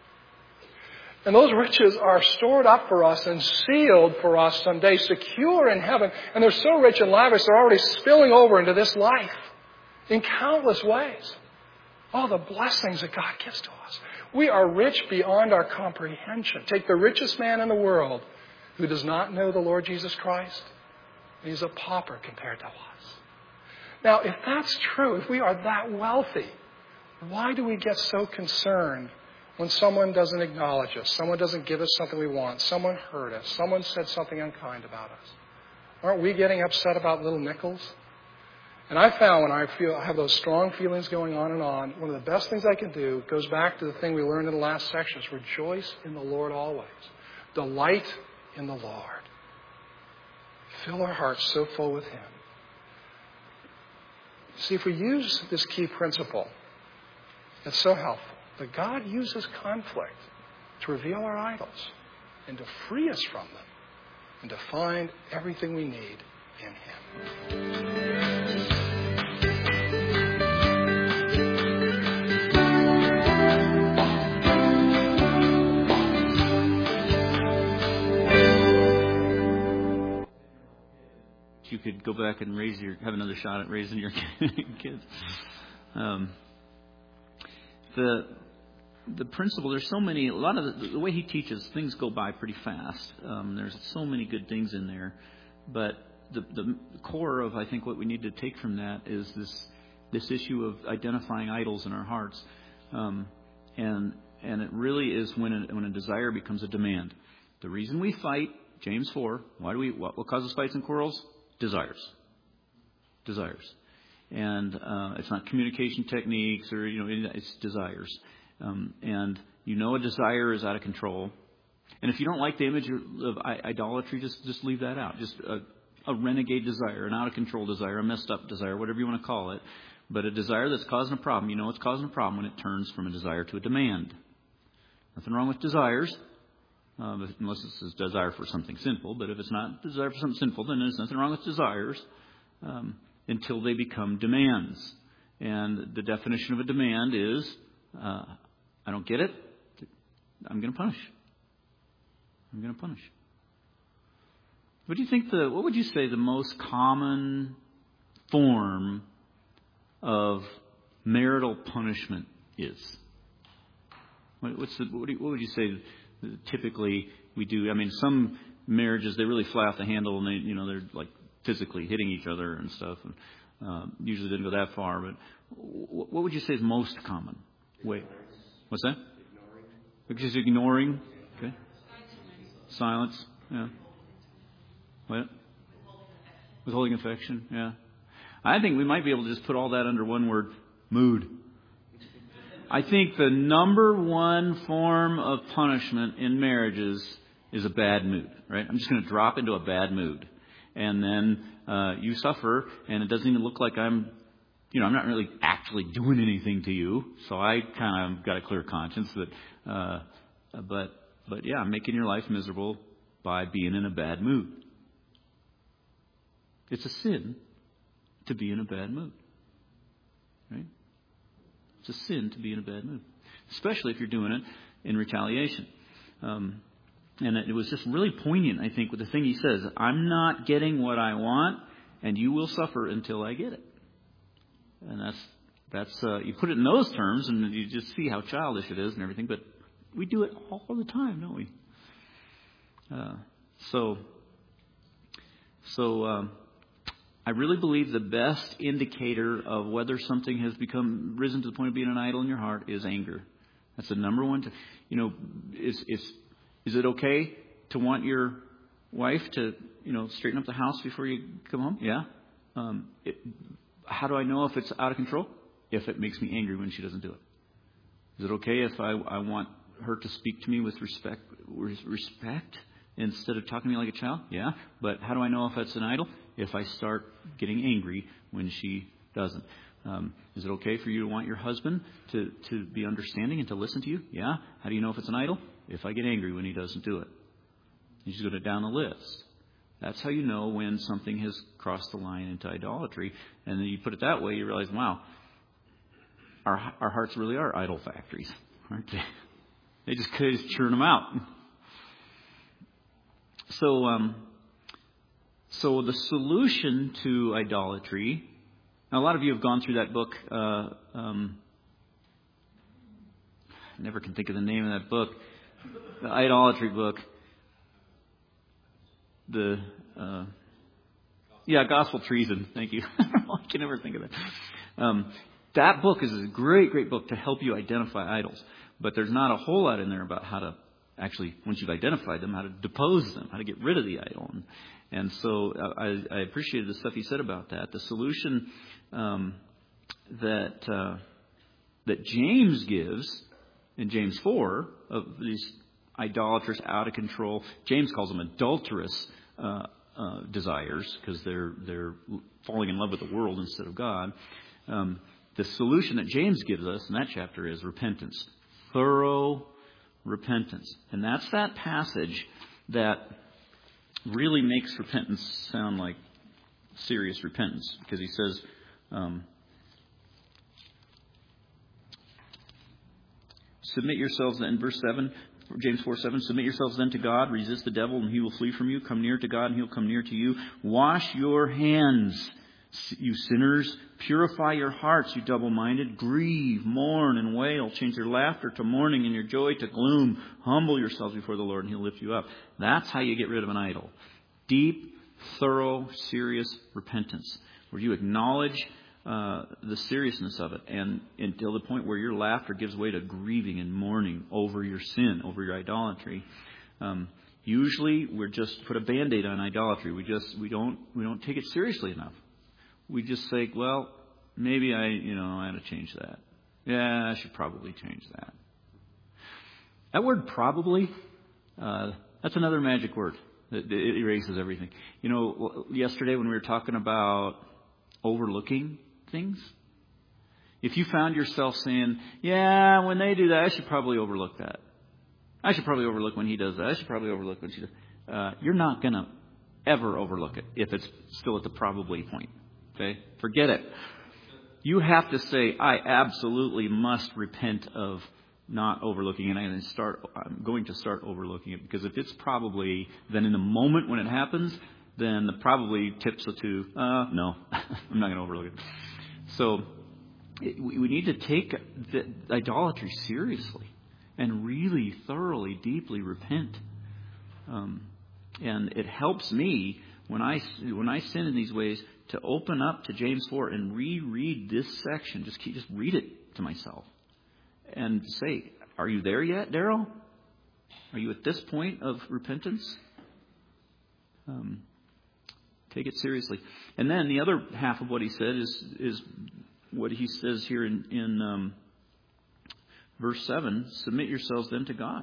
And those riches are stored up for us and sealed for us someday, secure in heaven. And they're so rich and lavish, they're already spilling over into this life in countless ways. All the blessings that God gives to us. We are rich beyond our comprehension. Take the richest man in the world who does not know the Lord Jesus Christ. He's a pauper compared to us. Now, if that's true, if we are that wealthy, why do we get so concerned when someone doesn't acknowledge us, someone doesn't give us something we want, someone hurt us, someone said something unkind about us? Aren't we getting upset about little nickels? And I found when I feel I have those strong feelings going on and on, one of the best things I can do goes back to the thing we learned in the last section, is rejoice in the Lord always. Delight in the Lord. Fill our hearts so full with Him. See, if we use this key principle, it's so helpful that God uses conflict to reveal our idols and to free us from them and to find everything we need in Him. You could go back and raise your, have another shot at raising your kids. Um, the the principle, there's so many, a lot of the, the way he teaches, things go by pretty fast. Um, there's so many good things in there, but the the core of I think what we need to take from that is this this issue of identifying idols in our hearts. Um, and and it really is when a, when a desire becomes a demand. The reason we fight, James four, why do we? What, what causes fights and quarrels? Desires. Desires. And uh, it's not communication techniques or, you know, it's desires. Um, and you know a desire is out of control. And if you don't like the image of idolatry, just just leave that out. Just a, a renegade desire, an out of control desire, a messed up desire, whatever you want to call it. But a desire that's causing a problem, you know it's causing a problem when it turns from a desire to a demand. Nothing wrong with desires, uh, unless it's a desire for something sinful. But if it's not a desire for something sinful, then there's nothing wrong with desires. Um, until they become demands. And the definition of a demand is, uh, I don't get it, I'm going to punish. I'm going to punish. What do you think the, what would you say the most common form of marital punishment is? What, what's the, what, do you, what would you say typically we do? I mean, some marriages, they really fly off the handle and they, you know, they're like, physically hitting each other and stuff. And, uh, usually didn't go that far, but w- what would you say is most common way? What's that? Ignoring. Just ignoring. Okay. Silence. Yeah. What? Withholding affection. Yeah. I think we might be able to just put all that under one word: mood. I think the number one form of punishment in marriages is a bad mood. Right? I'm just going to drop into a bad mood. And then uh, you suffer, and it doesn't even look like I'm, you know, I'm not really actually doing anything to you. So I kind of got a clear conscience that, uh, but, but yeah, I'm making your life miserable by being in a bad mood. It's a sin to be in a bad mood, right? It's a sin to be in a bad mood, especially if you're doing it in retaliation. Um, And it was just really poignant, I think, with the thing he says. I'm not getting what I want, and you will suffer until I get it. And that's, that's uh, you put it in those terms, and you just see how childish it is and everything. But we do it all the time, don't we? Uh, so, so um, I really believe the best indicator of whether something has become risen to the point of being an idol in your heart is anger. That's the number one. To, you know, it's it's. Is it okay to want your wife to, you know, straighten up the house before you come home? Yeah. Um, it, how do I know if it's out of control? If it makes me angry when she doesn't do it. Is it okay if I, I want her to speak to me with respect, with respect instead of talking to me like a child? Yeah. But how do I know if that's an idol? If I start getting angry when she doesn't. Um, is it okay for you to want your husband to, to be understanding and to listen to you? Yeah. How do you know if it's an idol? If I get angry when he doesn't do it. You just go down the list. That's how you know when something has crossed the line into idolatry. And then you put it that way, you realize, wow, our our hearts really are idol factories, aren't they? They just, they just churn them out. So, um, so the solution to idolatry. Now, a lot of you have gone through that book. Uh, um, I never can think of the name of that book. The idolatry book. The uh, yeah, Gospel Treason. Thank you. I can never think of that. Um, that book is a great, great book to help you identify idols. But there's not a whole lot in there about how to actually, once you've identified them, how to depose them, how to get rid of the idol. And, and so I, I appreciated the stuff he said about that. The solution um, that uh, that James gives in James four of these idolatrous, out of control, James calls them adulterous uh, uh, desires because they're they're falling in love with the world instead of God. Um, the solution that James gives us in that chapter is repentance, thorough repentance, and that's that passage that really makes repentance sound like serious repentance, because he says. Um, Submit yourselves then, verse seven, James four seven, submit yourselves then to God, resist the devil and he will flee from you. Come near to God and he'll come near to you. Wash your hands, you sinners. Purify your hearts, you double-minded. Grieve, mourn, and wail. Change your laughter to mourning and your joy to gloom. Humble yourselves before the Lord and he'll lift you up. That's how you get rid of an idol. Deep, thorough, serious repentance, where you acknowledge uh, the seriousness of it, and until the point where your laughter gives way to grieving and mourning over your sin, over your idolatry. Um, usually, we're just put a Band-Aid on idolatry. We just we don't we don't take it seriously enough. We just say, well, maybe I you know I ought to change that. Yeah, I should probably change that. That word "probably," uh, that's another magic word. It, it erases everything. You know, yesterday when we were talking about overlooking things, if you found yourself saying, yeah, when they do that, I should probably overlook that. I should probably overlook when he does that. I should probably overlook when she does that. Uh, you're not going to ever overlook it if it's still at the probably point. Okay? Forget it. You have to say, I absolutely must repent of not overlooking, and I'm going to start. I'm going to start overlooking it, because if it's probably, then in the moment when it happens, then the probably tips to uh, no, I'm not going to overlook it. So it, we need to take the idolatry seriously and really thoroughly, deeply repent. Um, and it helps me when I when I sin in these ways to open up to James four and reread this section. Just keep, just read it to myself. And say, are you there yet, Daryl? Are you at this point of repentance? Um, take it seriously. And then the other half of what he said is is what he says here in, in um, verse seven. Submit yourselves then to God.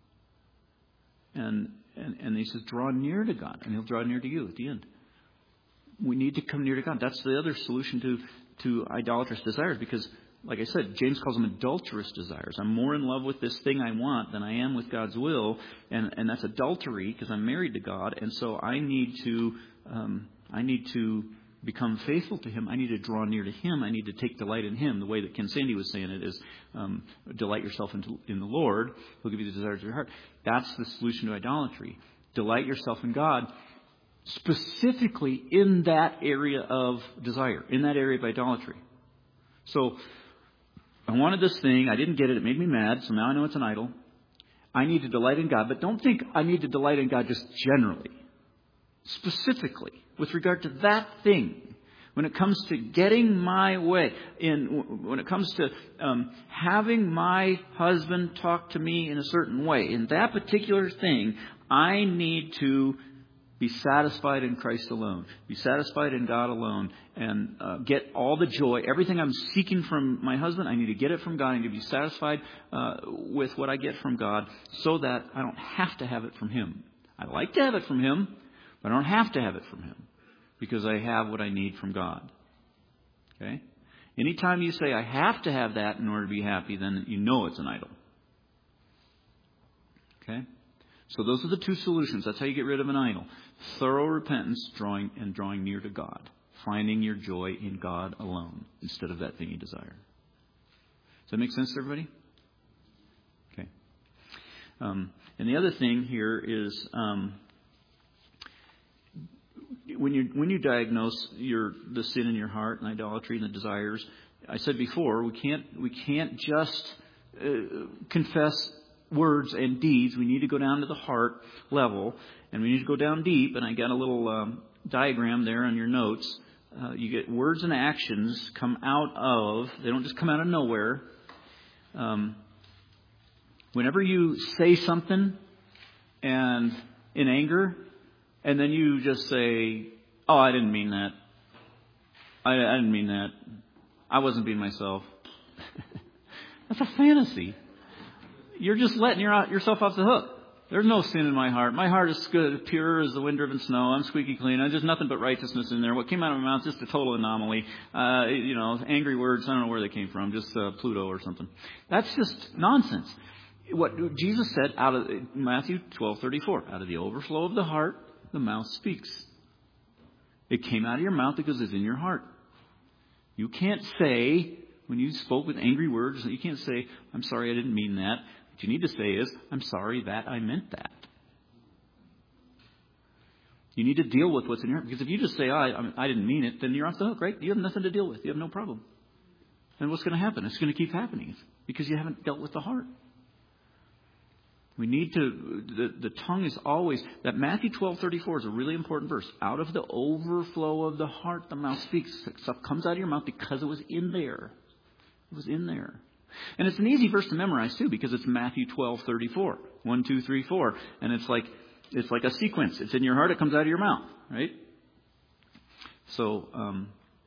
And, and and he says, draw near to God, and he'll draw near to you at the end. We need to come near to God. That's the other solution to, to idolatrous desires, because like I said, James calls them adulterous desires. I'm more in love with this thing I want than I am with God's will, and, and that's adultery because I'm married to God, and so I need to um, I need to become faithful to Him. I need to draw near to Him. I need to take delight in Him. The way that Ken Sandy was saying it is, um, delight yourself in, in the Lord. He'll give you the desires of your heart. That's the solution to idolatry. Delight yourself in God, specifically in that area of desire, in that area of idolatry. So I wanted this thing. I didn't get it. It made me mad. So now I know it's an idol. I need to delight in God. But don't think I need to delight in God just generally. Specifically, with regard to that thing. When it comes to getting my way. In, when it comes to um, having my husband talk to me in a certain way. In that particular thing, I need to be satisfied in Christ alone. Be satisfied in God alone. And uh, get all the joy. Everything I'm seeking from my husband, I need to get it from God. I need to be satisfied uh, with what I get from God, so that I don't have to have it from Him. I like to have it from Him, but I don't have to have it from Him, because I have what I need from God. Okay? Anytime you say, I have to have that in order to be happy, then you know it's an idol. Okay? So those are the two solutions. That's how you get rid of an idol. Thorough repentance, drawing and drawing near to God. Finding your joy in God alone instead of that thing you desire. Does that make sense to everybody? Okay. Um, and the other thing here is um, when you when you diagnose your the sin in your heart and idolatry and the desires, I said before, we can't we can't just uh, confess words and deeds. We need to go down to the heart level, and we need to go down deep. And I got a little um, diagram there on your notes. Uh, you get words and actions come out of, they don't just come out of nowhere. Um, whenever you say something and in anger, and then you just say, oh, I didn't mean that. I, I didn't mean that. I wasn't being myself. That's a fantasy. You're just letting your, yourself off the hook. There's no sin in my heart. My heart is good, pure as the wind-driven snow. I'm squeaky clean. There's nothing but righteousness in there. What came out of my mouth is just a total anomaly. Uh, you know, angry words, I don't know where they came from, just uh, Pluto or something. That's just nonsense. What Jesus said out of Matthew twelve thirty-four, out of the overflow of the heart, the mouth speaks. It came out of your mouth because it's in your heart. You can't say, when you spoke with angry words, you can't say, I'm sorry, I didn't mean that. What you need to say is, I'm sorry that I meant that. You need to deal with what's in your heart. Because if you just say, oh, I, I didn't mean it, then you're off the hook, right? You have nothing to deal with. You have no problem. And what's going to happen? It's going to keep happening because you haven't dealt with the heart. We need to, the, the tongue is always, that Matthew twelve thirty-four is a really important verse. Out of the overflow of the heart, the mouth speaks. Stuff comes out of your mouth because it was in there. It was in there. And it's an easy verse to memorize too, because it's Matthew twelve thirty-four. One, two, three, four. And it's like, it's like a sequence. It's in your heart, it comes out of your mouth, right? So, um,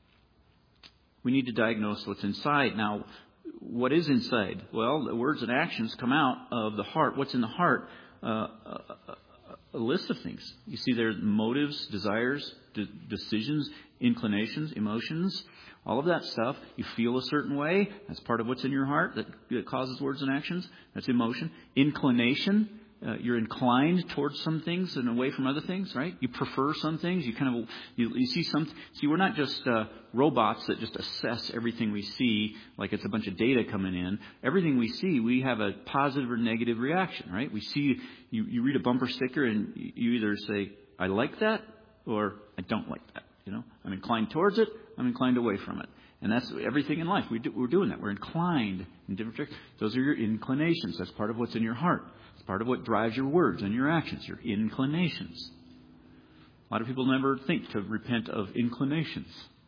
we need to diagnose what's inside. Now, what is inside? Well, the words and actions come out of the heart. What's in the heart? Uh, a, a, a list of things. You see there motives, desires, de- decisions, inclinations, emotions, all of that stuff. You feel a certain way. That's part of what's in your heart that, that causes words and actions. That's emotion. Inclination. Uh, you're inclined towards some things and away from other things, right? You prefer some things. You kind of you, you see some. See, we're not just uh, robots that just assess everything we see like it's a bunch of data coming in. Everything we see, we have a positive or negative reaction, right? We see you, you read a bumper sticker and you either say I like that or I don't like that. You know, I'm inclined towards it. I'm inclined away from it. And that's everything in life. We do, we're doing that. We're inclined in different directions. Those are your inclinations. That's part of what's in your heart. It's part of what drives your words and your actions, your inclinations. A lot of people never think to repent of inclinations.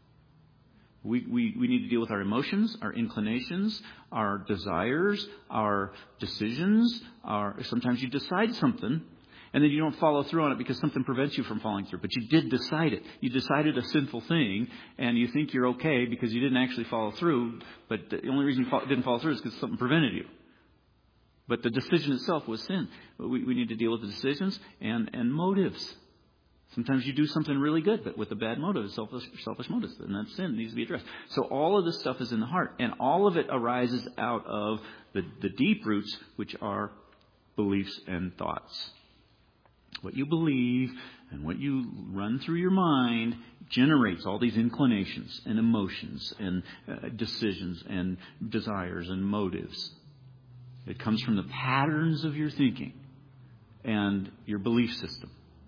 We, we, we need to deal with our emotions, our inclinations, our desires, our decisions. Our, sometimes you decide something and then you don't follow through on it because something prevents you from following through. But you did decide it. You decided a sinful thing, and you think you're okay because you didn't actually follow through. But the only reason you didn't follow through is because something prevented you. But the decision itself was sin. But we, we need to deal with the decisions and, and motives. Sometimes you do something really good, but with a bad motive, selfish, selfish motives, and that sin needs to be addressed. So all of this stuff is in the heart, and all of it arises out of the, the deep roots, which are beliefs and thoughts. What you believe and what you run through your mind generates all these inclinations and emotions and uh, decisions and desires and motives. It comes from the patterns of your thinking and your belief system.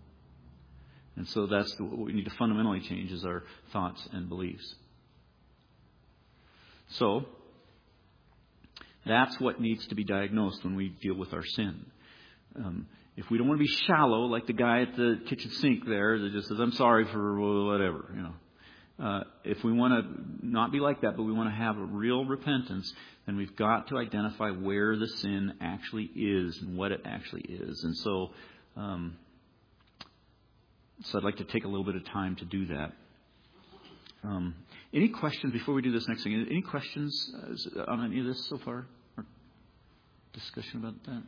And so that's the, what we need to fundamentally change is our thoughts and beliefs. So that's what needs to be diagnosed when we deal with our sin. Um, If we don't want to be shallow, like the guy at the kitchen sink there that just says, I'm sorry for whatever, you know. Uh, if we want to not be like that, but we want to have a real repentance, then we've got to identify where the sin actually is and what it actually is. And so, um, so I'd like to take a little bit of time to do that. Um, any questions before we do this next thing? Any questions uh, on any of this so far? Or discussion about that?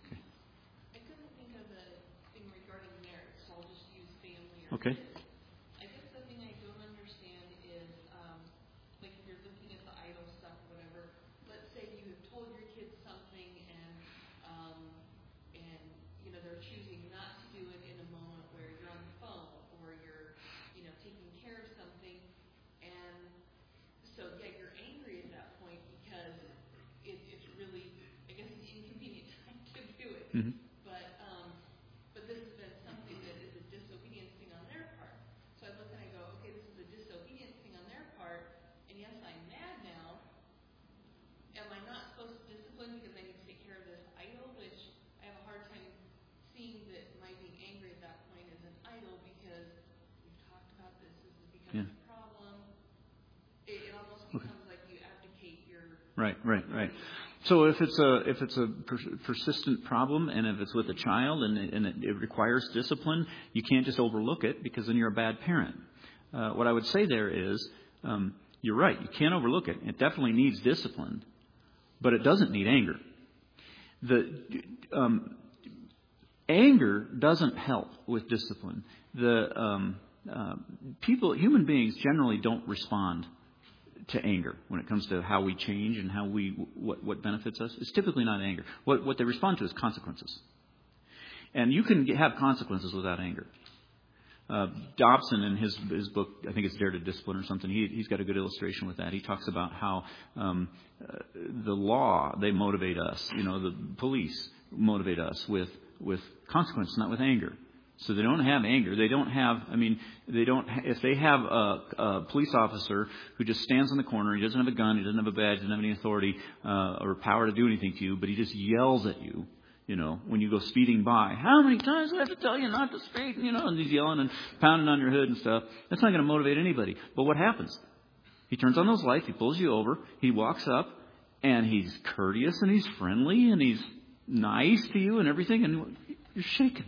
Okay. I guess the thing I don't understand is, um, like if you're looking at the idol stuff or whatever, let's say you have told your kids something and, um, and, you know, they're choosing not to do it in a moment where you're on the phone or you're, you know, taking care of something. And so, yeah, you're angry at that point because it, it's really, I guess, an inconvenient time to do it. Mm-hmm. Right, right, right. So if it's a if it's a per- persistent problem, and if it's with a child, and, and it, it requires discipline, you can't just overlook it because then you're a bad parent. Uh, what I would say there is, um, you're right. You can't overlook it. It definitely needs discipline, but it doesn't need anger. The um, anger doesn't help with discipline. The um, uh, people, human beings, generally don't respond to anger when it comes to how we change and how we what, what benefits us. It's typically not anger. What what they respond to is consequences. And you can have consequences without anger. Uh, Dobson, in his his book, I think it's Dare to Discipline or something, he, he's got a good illustration with that. He talks about how um, uh, the law, they motivate us. You know, the police motivate us with, with consequence, not with anger. So they don't have anger. They don't have, I mean, they don't, if they have a, a police officer who just stands in the corner, he doesn't have a gun, he doesn't have a badge, he doesn't have any authority uh, or power to do anything to you, but he just yells at you You know, when you go speeding by, how many times do I have to tell you not to speed? You know, and he's yelling and pounding on your hood and stuff. That's not going to motivate anybody. But what happens? He turns on those lights. He pulls you over. He walks up, and he's courteous and he's friendly and he's nice to you and everything. And you're shaking.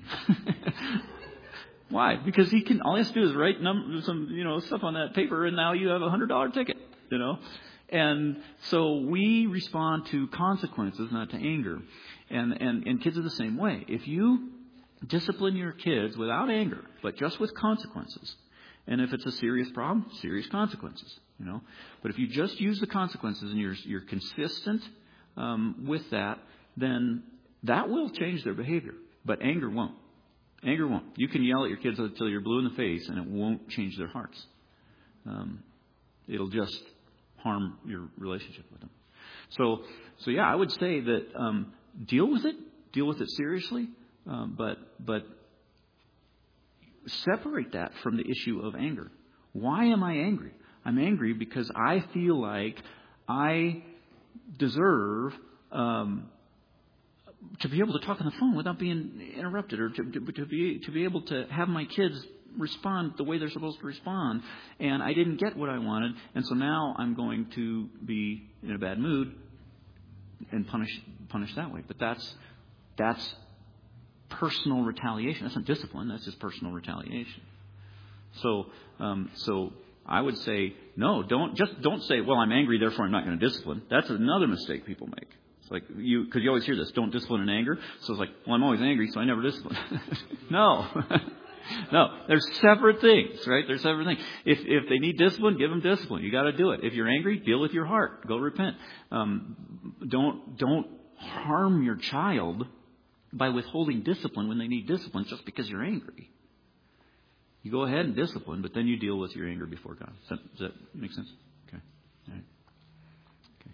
Why? Because he can. All he has to do is write num- some, you know, stuff on that paper, and now you have a hundred dollar ticket. You know, and so we respond to consequences, not to anger. And, and, and kids are the same way. If you discipline your kids without anger, but just with consequences, and if it's a serious problem, serious consequences, you know. But if you just use the consequences and you're, you're consistent um, with that, then that will change their behavior. But anger won't. Anger won't. You can yell at your kids until you're blue in the face, and it won't change their hearts. Um, it'll just harm your relationship with them. So, so yeah, I would say that. Um, Deal with it. Deal with it seriously. Um, but but separate that from the issue of anger. Why am I angry? I'm angry because I feel like I deserve um, to be able to talk on the phone without being interrupted, or to, to, to be to be able to have my kids respond the way they're supposed to respond. And I didn't get what I wanted, and so now I'm going to be in a bad mood and punish punish that way. But that's that's personal retaliation. That's not discipline. That's just personal retaliation. So um, so I would say no. Don't just don't say, well, I'm angry, therefore I'm not going to discipline. That's another mistake people make. It's like you because you always hear this. Don't discipline in anger. So it's like, well, I'm always angry, so I never discipline. No. No, there's separate things, right? There's separate things. If if they need discipline, give them discipline. You got to do it. If you're angry, deal with your heart. Go repent. Um, don't don't harm your child by withholding discipline when they need discipline just because you're angry. You go ahead and discipline, but then you deal with your anger before God. Does that, does that make sense? Okay. All right. Okay.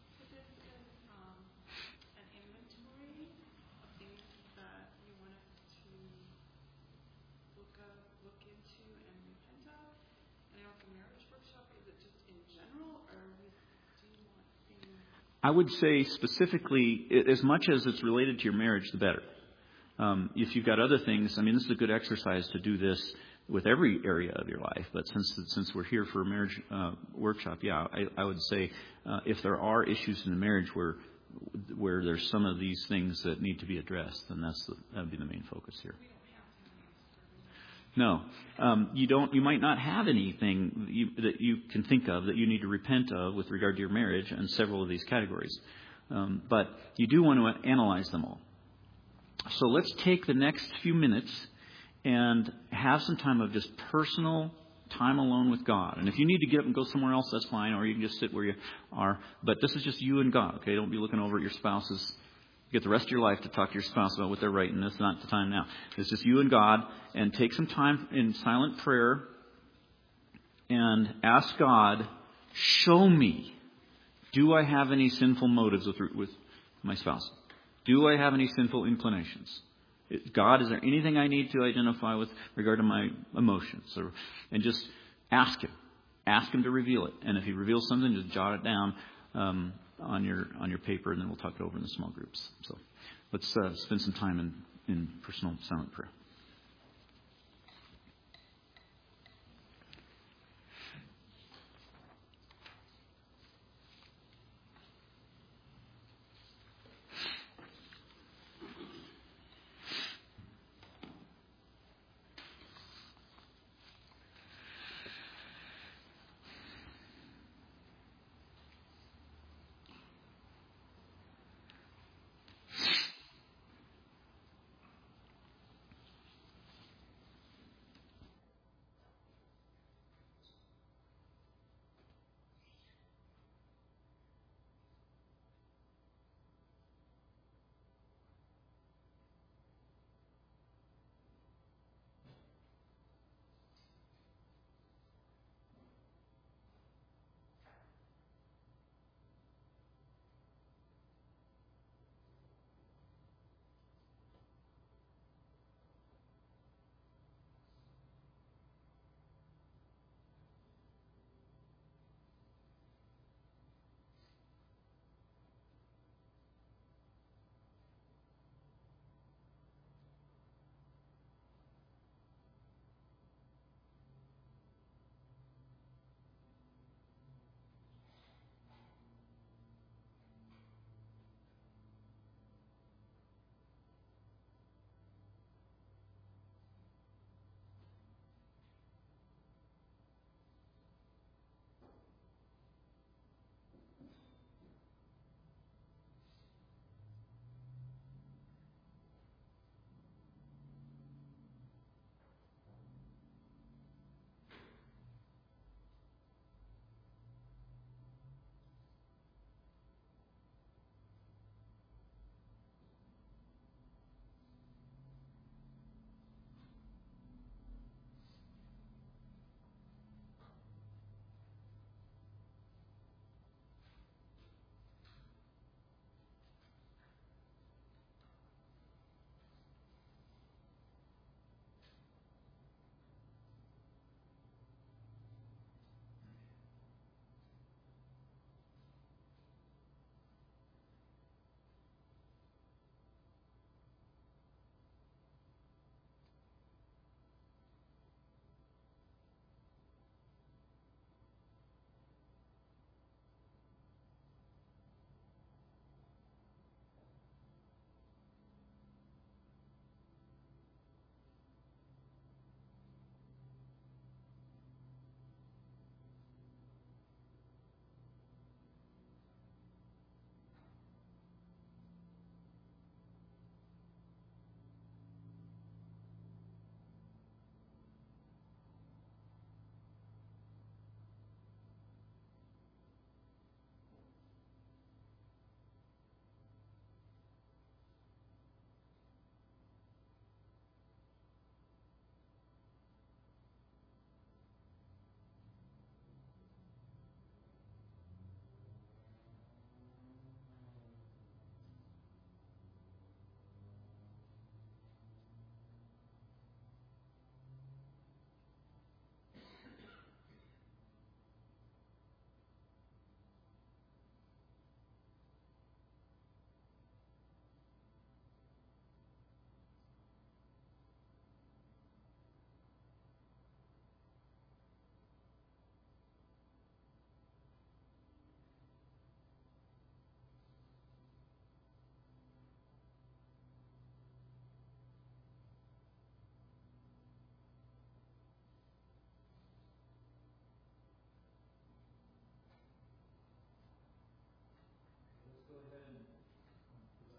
I would say specifically, as much as it's related to your marriage, the better. Um, if you've got other things, I mean, this is a good exercise to do this with every area of your life. But since since we're here for a marriage uh, workshop, yeah, I, I would say uh, if there are issues in the marriage where where there's some of these things that need to be addressed, then that's the, that would be the main focus here. No, um, you don't. You might not have anything that you, that you can think of that you need to repent of with regard to your marriage and several of these categories. Um, but you do want to analyze them all. So let's take the next few minutes and have some time of just personal time alone with God. And if you need to get up and go somewhere else, that's fine, or you can just sit where you are. But this is just you and God. Okay, don't be looking over at your spouses. You get the rest of your life to talk to your spouse about what they're writing. That's not the time now. It's just you and God, and take some time in silent prayer and ask God, show me, do I have any sinful motives with, with my spouse? Do I have any sinful inclinations? God, is there anything I need to identify with regard to my emotions? Or, and just ask Him. Ask Him to reveal it. And if He reveals something, just jot it down. Um, on your on your paper, and then we'll talk it over in the small groups. So let's uh, spend some time in, in personal silent prayer.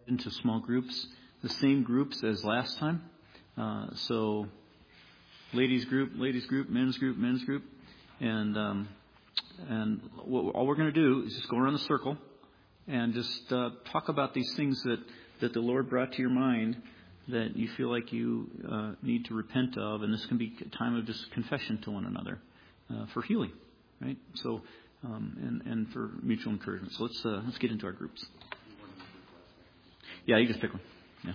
into small groups, the same groups as last time. Uh, so, ladies group, ladies group, men's group, men's group, and um, and what, all we're going to do is just go around the circle and just uh, talk about these things that, that the Lord brought to your mind that you feel like you uh, need to repent of, and this can be a time of just confession to one another uh, for healing, right? So, um, and and for mutual encouragement. So let's uh, let's get into our groups. Yeah, you just pick one. Yeah.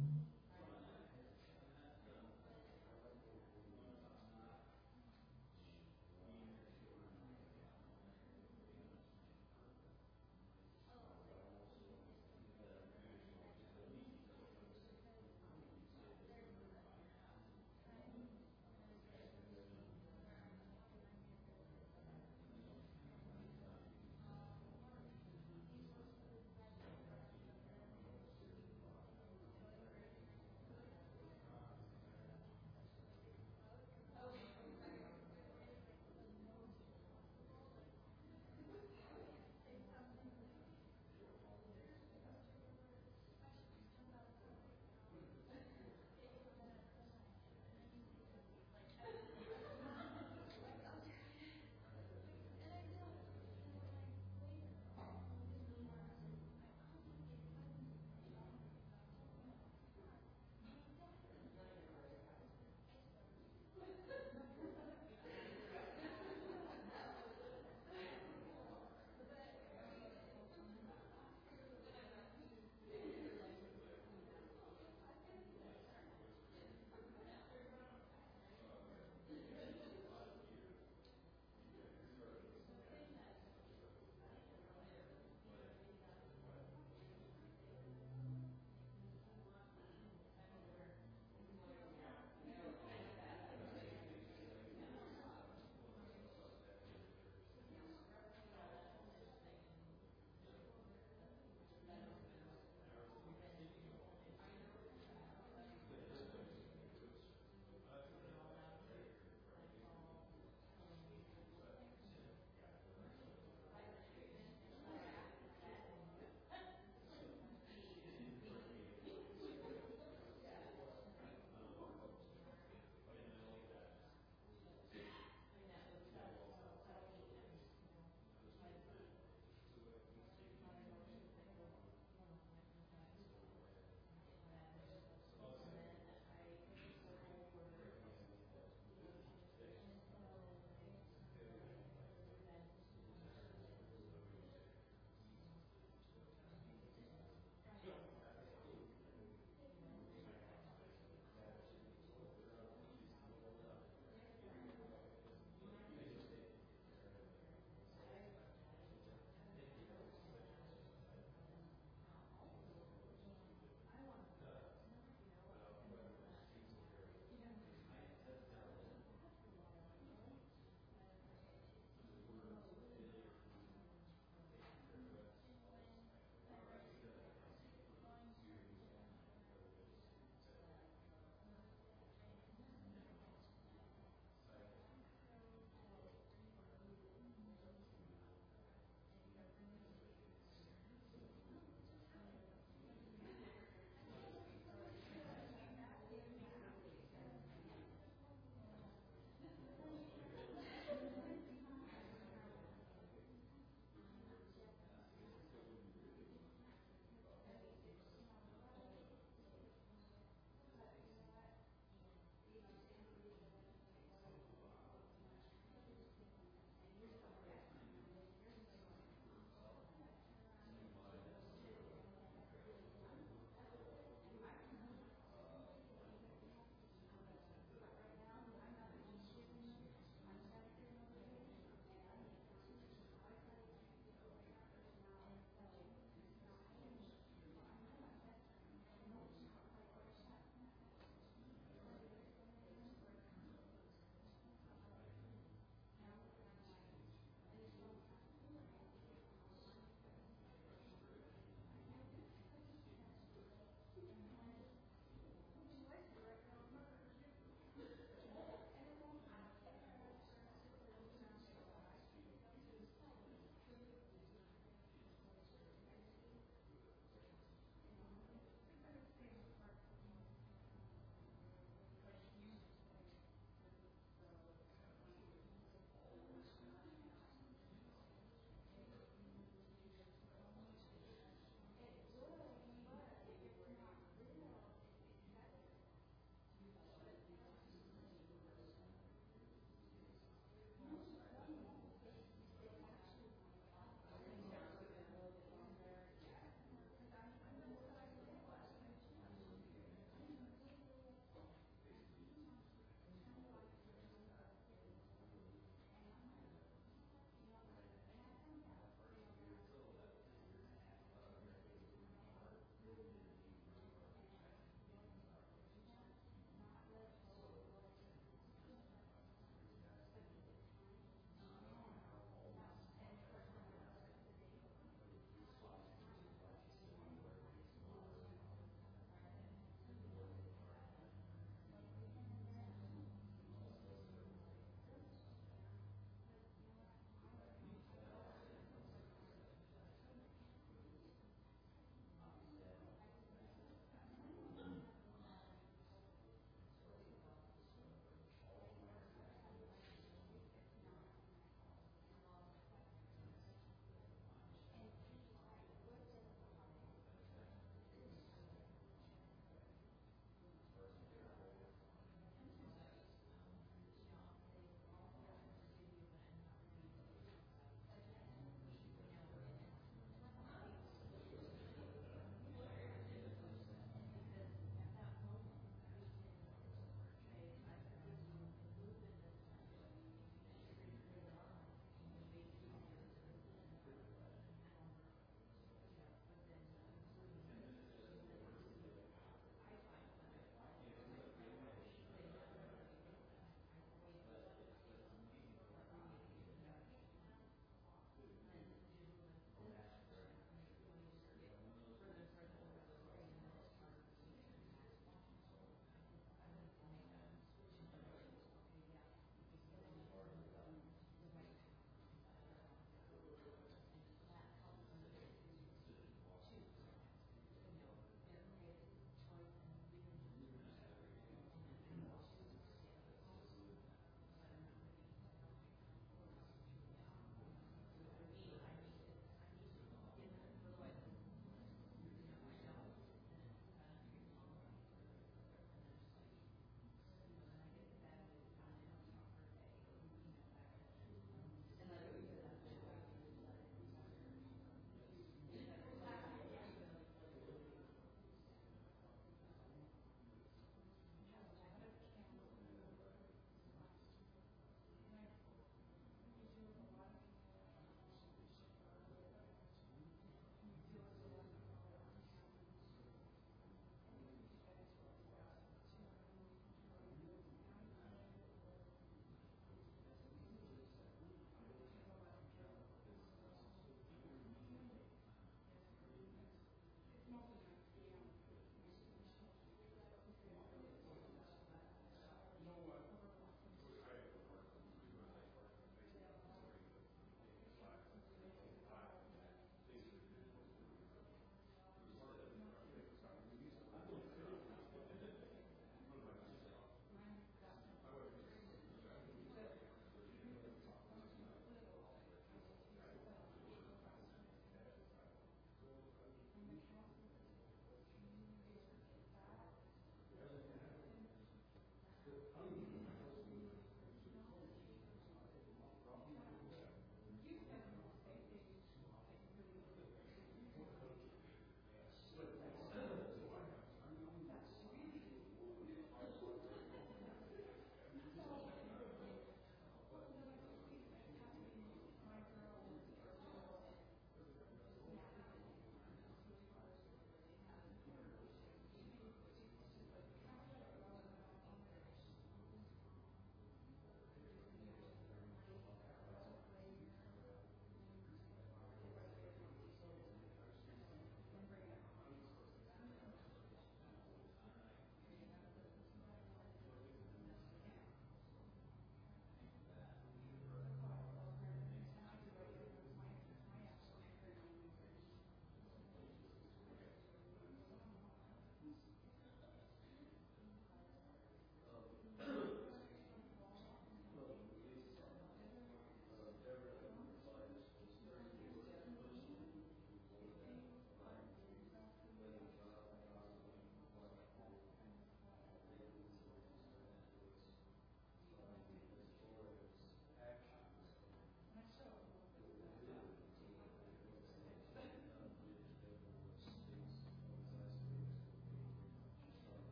Amen.